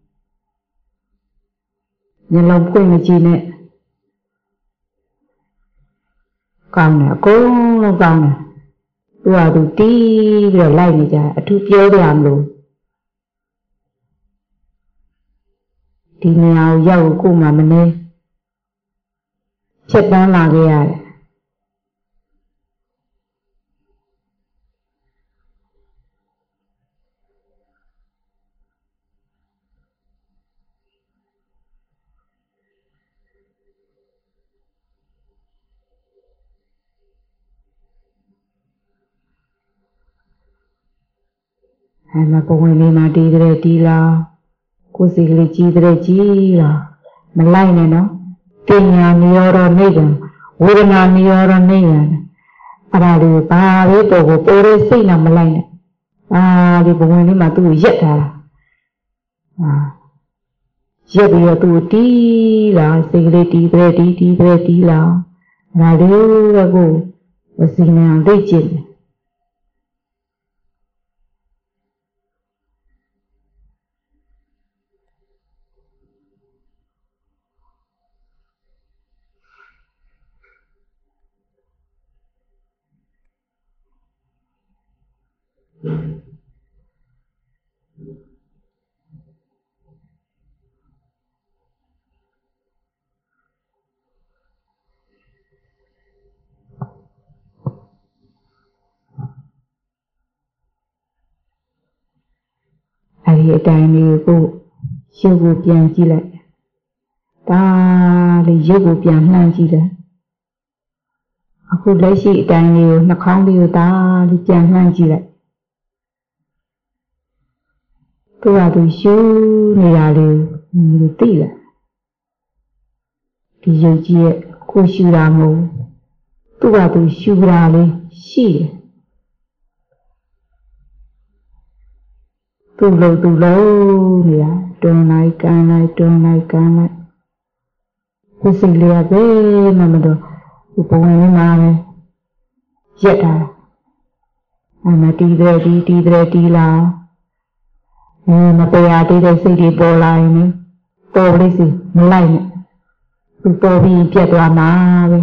မျက်လုံးဖွင့်မကြည့်နဲ့ကောင်းတယ်အကုန်လုံးကောင်းတယ်သူကသူတီးပြီးတော့လိုက်နေကြအထူးပြောကြမလို့ဒီနေရာကိုရောက်ကိုမှမနေချက်တန်းလာခဲ့ရတယ်အဲ့မှာပုံဝင်လေးမှာတီးတဲ့တီးလားကိုယ်စီကလေးကြီးတဲ့ကြီးလားမလိုက်နဲ့နော်ပညာနိရောဓနိဗ္ဗာန်ဝေဒနာနိရောဓနိဗ္ဗာန်အဲ့ဒါလေးဘာလေးပေါ်ကိုပေါ်တဲ့စိတ်နဲ့မလိုက်နဲ့အာဒီပုံဝင်လေးမှာသူ့ကိုရက်ထားတာအာရက်ပြီးတော့သူ့ကိုတီးလားစိတ်ကလေးတီးတဲ့တီးတီးတဲ့တီးလားဒါလေးကကိုယ်အစီအမံသိကျင့်အဲ့ဒီအတိုင်းလေးကိုရုပ်ကိုပြန်ကြည့်လိုက်ဒါလေးရုပ်ကိုပြန်နှမ်းကြည့်တယ်အခုလက်ရှိအတိုင်းလေးကိုနှာခေါင်းလေးကိုဒါလေးပြန်နှမ်းကြည့်လိုက်သူကသူရှူနေတာလေးကိုသိလားဒီရုပ်ကြီးရဲ့ကိုရှူတာမဟုတ်သူကသူရှူတာလေးရှိတယ်သူ့လို့သူ့လို့နေတာတွန်းလိုက်ကန်လိုက်တွန်းလိုက်ကန်လိုက်ကိုယ်စိတ်လေးကဘယ်မှမတော့ဒီပုံဝင်မှာပဲရက်တာအမတီးတဲ့တီးတီးတဲ့တီးလာအဲမပရာတီးတဲ့စိတ်တွေပေါ်လာရင်တော်လေးစီမလိုက်နဲ့သူတော်ပြီးပြတ်သွားမှာပဲ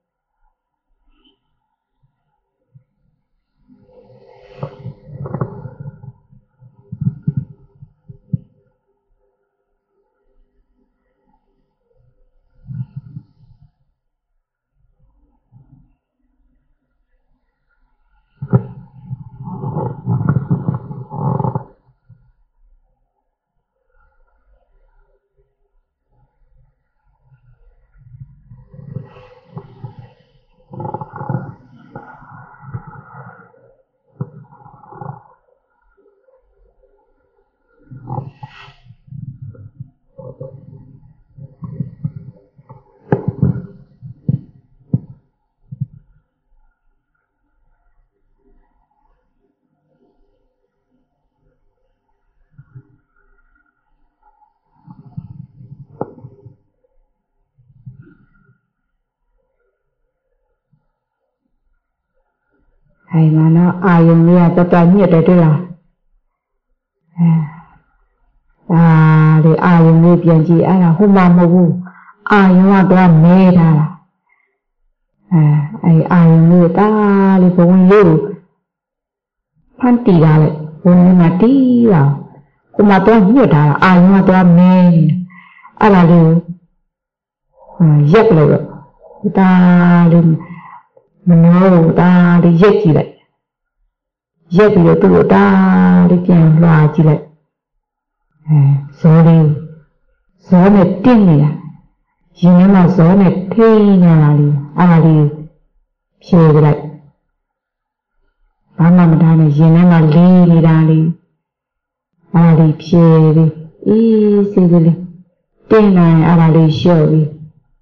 အဲမှာတော့အာယုံလေးကတော်တော်ညစ်တယ်တွေ့လားအဲဒါဒီအာယုံလေးပြန်ကြည့်အဲ့ဒါဟိုမှမဟုတ်ဘူးအာယုံကတော့မဲထားတာအဲအဲအာယုံလေးတားလေးဘဝင်လေးကိုဖန်တီးတာလေဘဝင်မှာတီးတာဟိုမှတော့ညစ်ထားတာအာယုံကတော့မဲအဲ့ဒါလေးရက်လို့တားလေးမလို့ဒါလေးရက်ကြည့်လိုက်ရက်ပြီးတော့သူ့ကိုဒါလေးပြန်လွှာကြည့်လိုက်အဲဇောလေးဇောနဲ့တင်းနေတာရင်ထဲမှာဇောနဲ့ထိနေတာလေးအားလေးဖြေကြလိုက်ဘာမှမထားနဲ့ရင်ထဲမှာလေးနေတာလေးအားလေးဖြေပြီးအေးစေးကလေးတင်းနိုင်အားလေးလျှော့ပြီး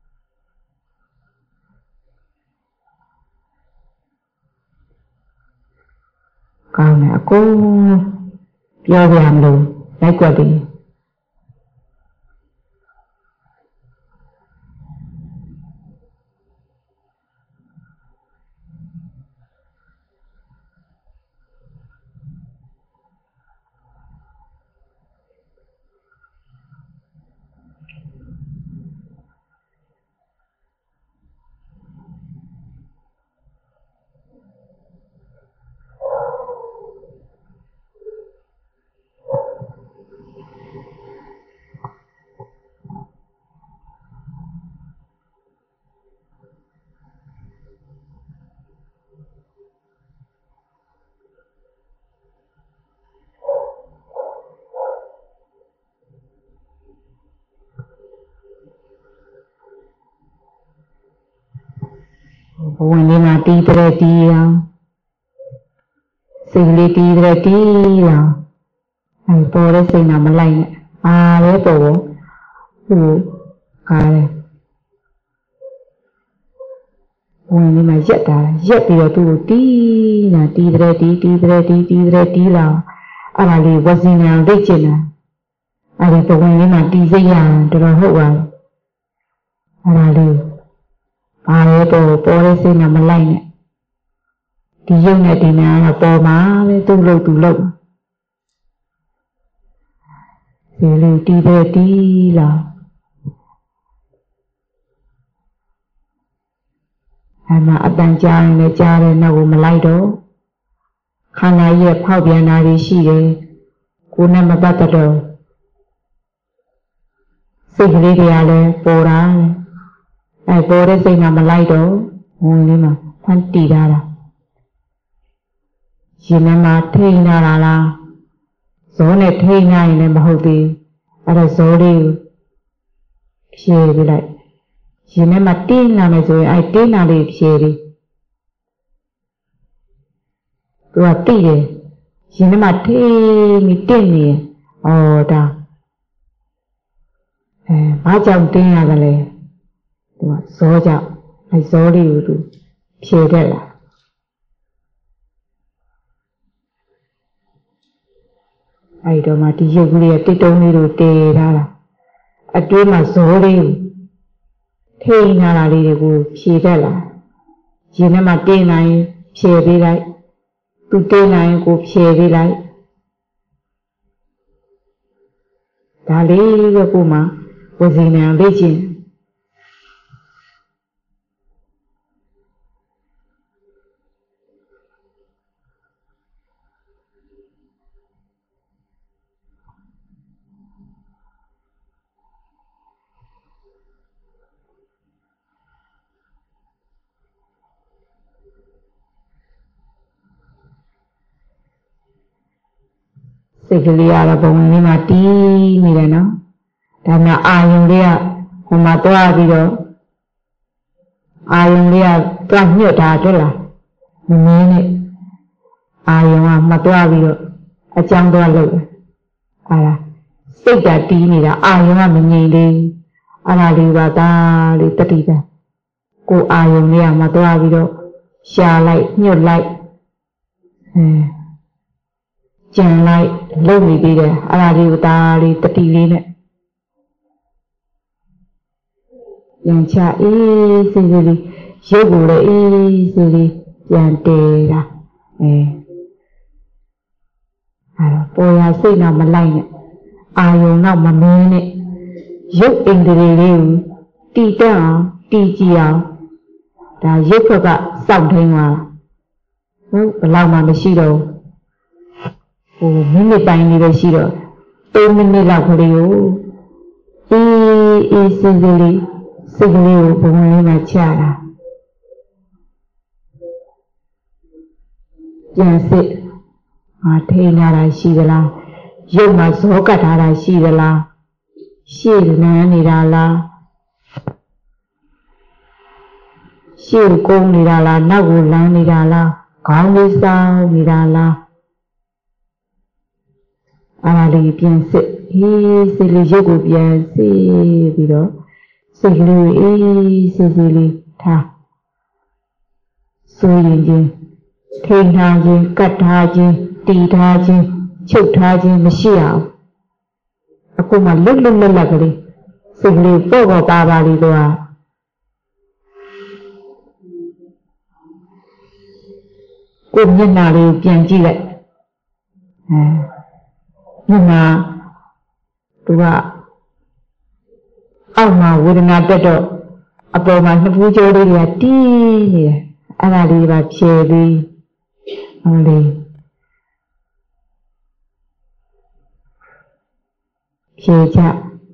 ကောင်းတယ်အကုန်ပြောပြမလို့လိုက်ွက်တယ်ဘဝင်လေးမှာတီးတဲ့တီးအောင်စိတ်လေးတီးတဲ့တီးအောင်အဲပေါ်တဲ့စိတ်နာမလိုက်နဲ့အားလဲပေါ်ဟိုကားတယ်ဝင်လေးမှာရက်တာရက်ပြီးတော့သူ့ကိုတီးတာတီးတဲ့တီးတီးတဲ့တီးတီးတဲ့တီးလာအဲ့ဒါလေးဝစီနာသိချင်တာအဲ့ဒီဘဝင်လေးမှာတီးစိတ်ရတော်တော်ဟုတ်ပါအဲ့ဒါလေးအားလဲပေါ်ပေါ်တဲ့စိတ်နာမလိုက်နဲ့ဒီရုပ်နဲ့ဒီနာကတော့ပေါ်မှာပဲသူ့လို့သူ့လို့ဒီလိုတီးတဲ့တီးလာအမှအတန်ကြားရင်လည်းကြားတယ်နောက်ကိုမလိုက်တော့ခန္ဓာရဲ့ဖောက်ပြန်တာတွေရှိတယ်ကိုယ်နဲ့မပတ်သက်တော့စိတ်ကလေးတွေကလည်းပေါ်တာအဲပေါ်တဲ့စိတ်ကမလိုက်တော့ဝင်လေးမှာဖန်တီးတာလားရှင်မမှာထိန်းလာတာလားဇောနဲ့ထိန်းနိုင်လည်းမဟုတ်သေးအဲ့ဒါဇောလေးကိုဖြေပြလိုက်ရှင်ထဲမှာတင်းလာမယ်ဆိုရင်အဲတင်းလာလေးဖြေပြီးသူကတိတယ်ရှင်ထဲမှာထိန်းပြီးတင်းနေဩဒါအဲဘာကြောင့်တင်းရတယ်လဲသူကဇောကြောင့်အဲဇောလေးကိုသူဖြေတတ်လာအဲ့တော့မှဒီရုပ်ကလေးကတိတ်တုံးလေးကိုတည်ထားတာအတွင်းမှာဇောလေးကိုထိန်းထားတာလေးတွေကိုဖြေတတ်လာရင်ထဲမှာတင်းနိုင်ဖြေပေးလိုက်သူတင်းနိုင်ကိုဖြေပေးလိုက်ဒါလေးကကိုမှဝစီနံလေ့ကျင့်စိတ်ကလေးရတော့ပုံလေးမှာတီးနေတယ်နော်ဒါမှအာယုံလေးကဟိုမှာတွားပြီးတော့အာယုံလေးကတွားညှို့တာတွေ့လားမမင်းနဲ့အာယုံကမတွားပြီးတော့အကြောင်းတွားလို့အာလားစိတ်ကတီးနေတာအာယုံကမငြိမ်သေးအဲ့ဒါလေးပါသားလေးတတိတာကိုအာယုံလေးကမတွားပြီးတော့ရှာလိုက်ညှို့လိုက်အဲကြံလိုက်လုံနေသေးတယ်အဲ့ဒါလေးကိုဒါလေးတတိလေးနဲ့ပြန်ချအေးစေးစေးလေးရုပ်ကိုလည်းအေးစေးလေးပြန်တည်တာအဲအဲ့တော့ပေါ်ရစိတ်တော့မလိုက်နဲ့အာယုံတော့မမင်းနဲ့ရုပ်အိန္ဒြေလေးကိုတည်တတ်အောင်တည်ကြည်အောင်ဒါရုပ်ဘက်ကစောင့်ထိန်သွားဟုတ်ဘယ်လောက်မှမရှိတော့ဟိုမိနစ်ပိုင်းလေးပဲရှိတော့သုံးမိနစ်လောက်ကလေးကိုအေးအေးစေးစေးလေးစိတ်ကလေးကိုဘုံလေးမှာချတာပြန်စစ်ဟာထိန်းလာတာရှိသလားရုပ်မှာဇောကတ်ထားတာရှိသလားရှေ့လန်းနေတာလားရှေ့ကုန်းနေတာလားနောက်ကိုလန်းနေတာလားခေါင်းလေးစောင်းနေတာလားအဲ့ဒါလေးပြန်စစ်အေးစိတ်လေးရုပ်ကိုပြန်စစ်ပြီးတော့စိတ်လေးအေးစေးစေးလေးထားဆိုရင်ချင်းထိန်းထားခြင်းကတ်ထားခြင်းတီထားခြင်းချုပ်ထားခြင်းမရှိအောင်အခုမှလွတ်လွတ်လပ်လပ်ကလေးစိတ်လေးပေါ့ပေါ့ပါပါလေးတော့ကိုမျက်နှာလေးပြန်ကြည့်လိုက်အဲမျက်နှာသူကအောက်မှာဝေဒနာတက်တော့အပေါ်မှာနှစ်ဖူးကြောလေးတွေကတီးနေတယ်အဲ့ဒါလေးပါဖြယ်ပြီးဟိုလေးဖြယ်ချ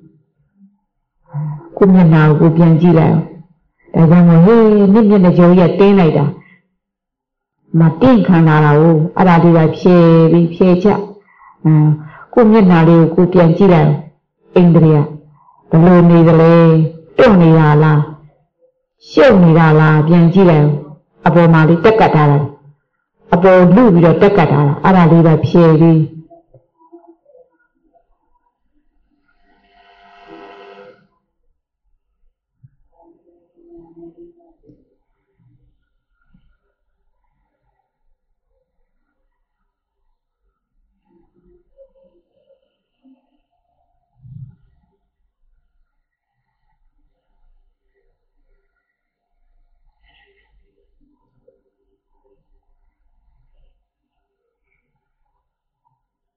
ကိုမျက်နှာကိုပြန်ကြည့်လိုက်ဒါကြောင့်မို့ဟေးမြင့်မြင့်တဲ့ကြောကြီးကတင်းလိုက်တာမတင်းခံလာတာကိုအဲ့ဒါလေးပါဖြယ်ပြီးဖြယ်ချအမ်ကိုမျက်နှာလေးကိုကိုပြန်ကြည့်လိုက်အိန္ဒြေဘယ်လိုနေသလဲတွန့်နေတာလားရှုပ်နေတာလားပြန်ကြည့်လိုက်အပေါ်မှာလေးတက်ကတ်ထားတာအပေါ်လူပြီးတော့တက်ကတ်ထားတာအဲ့ဒါလေးပဲဖြယ်ပြီး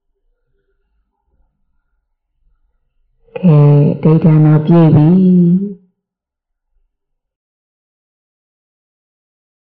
ကဲဒိဋ္ဌာနောပြည့်ပြီ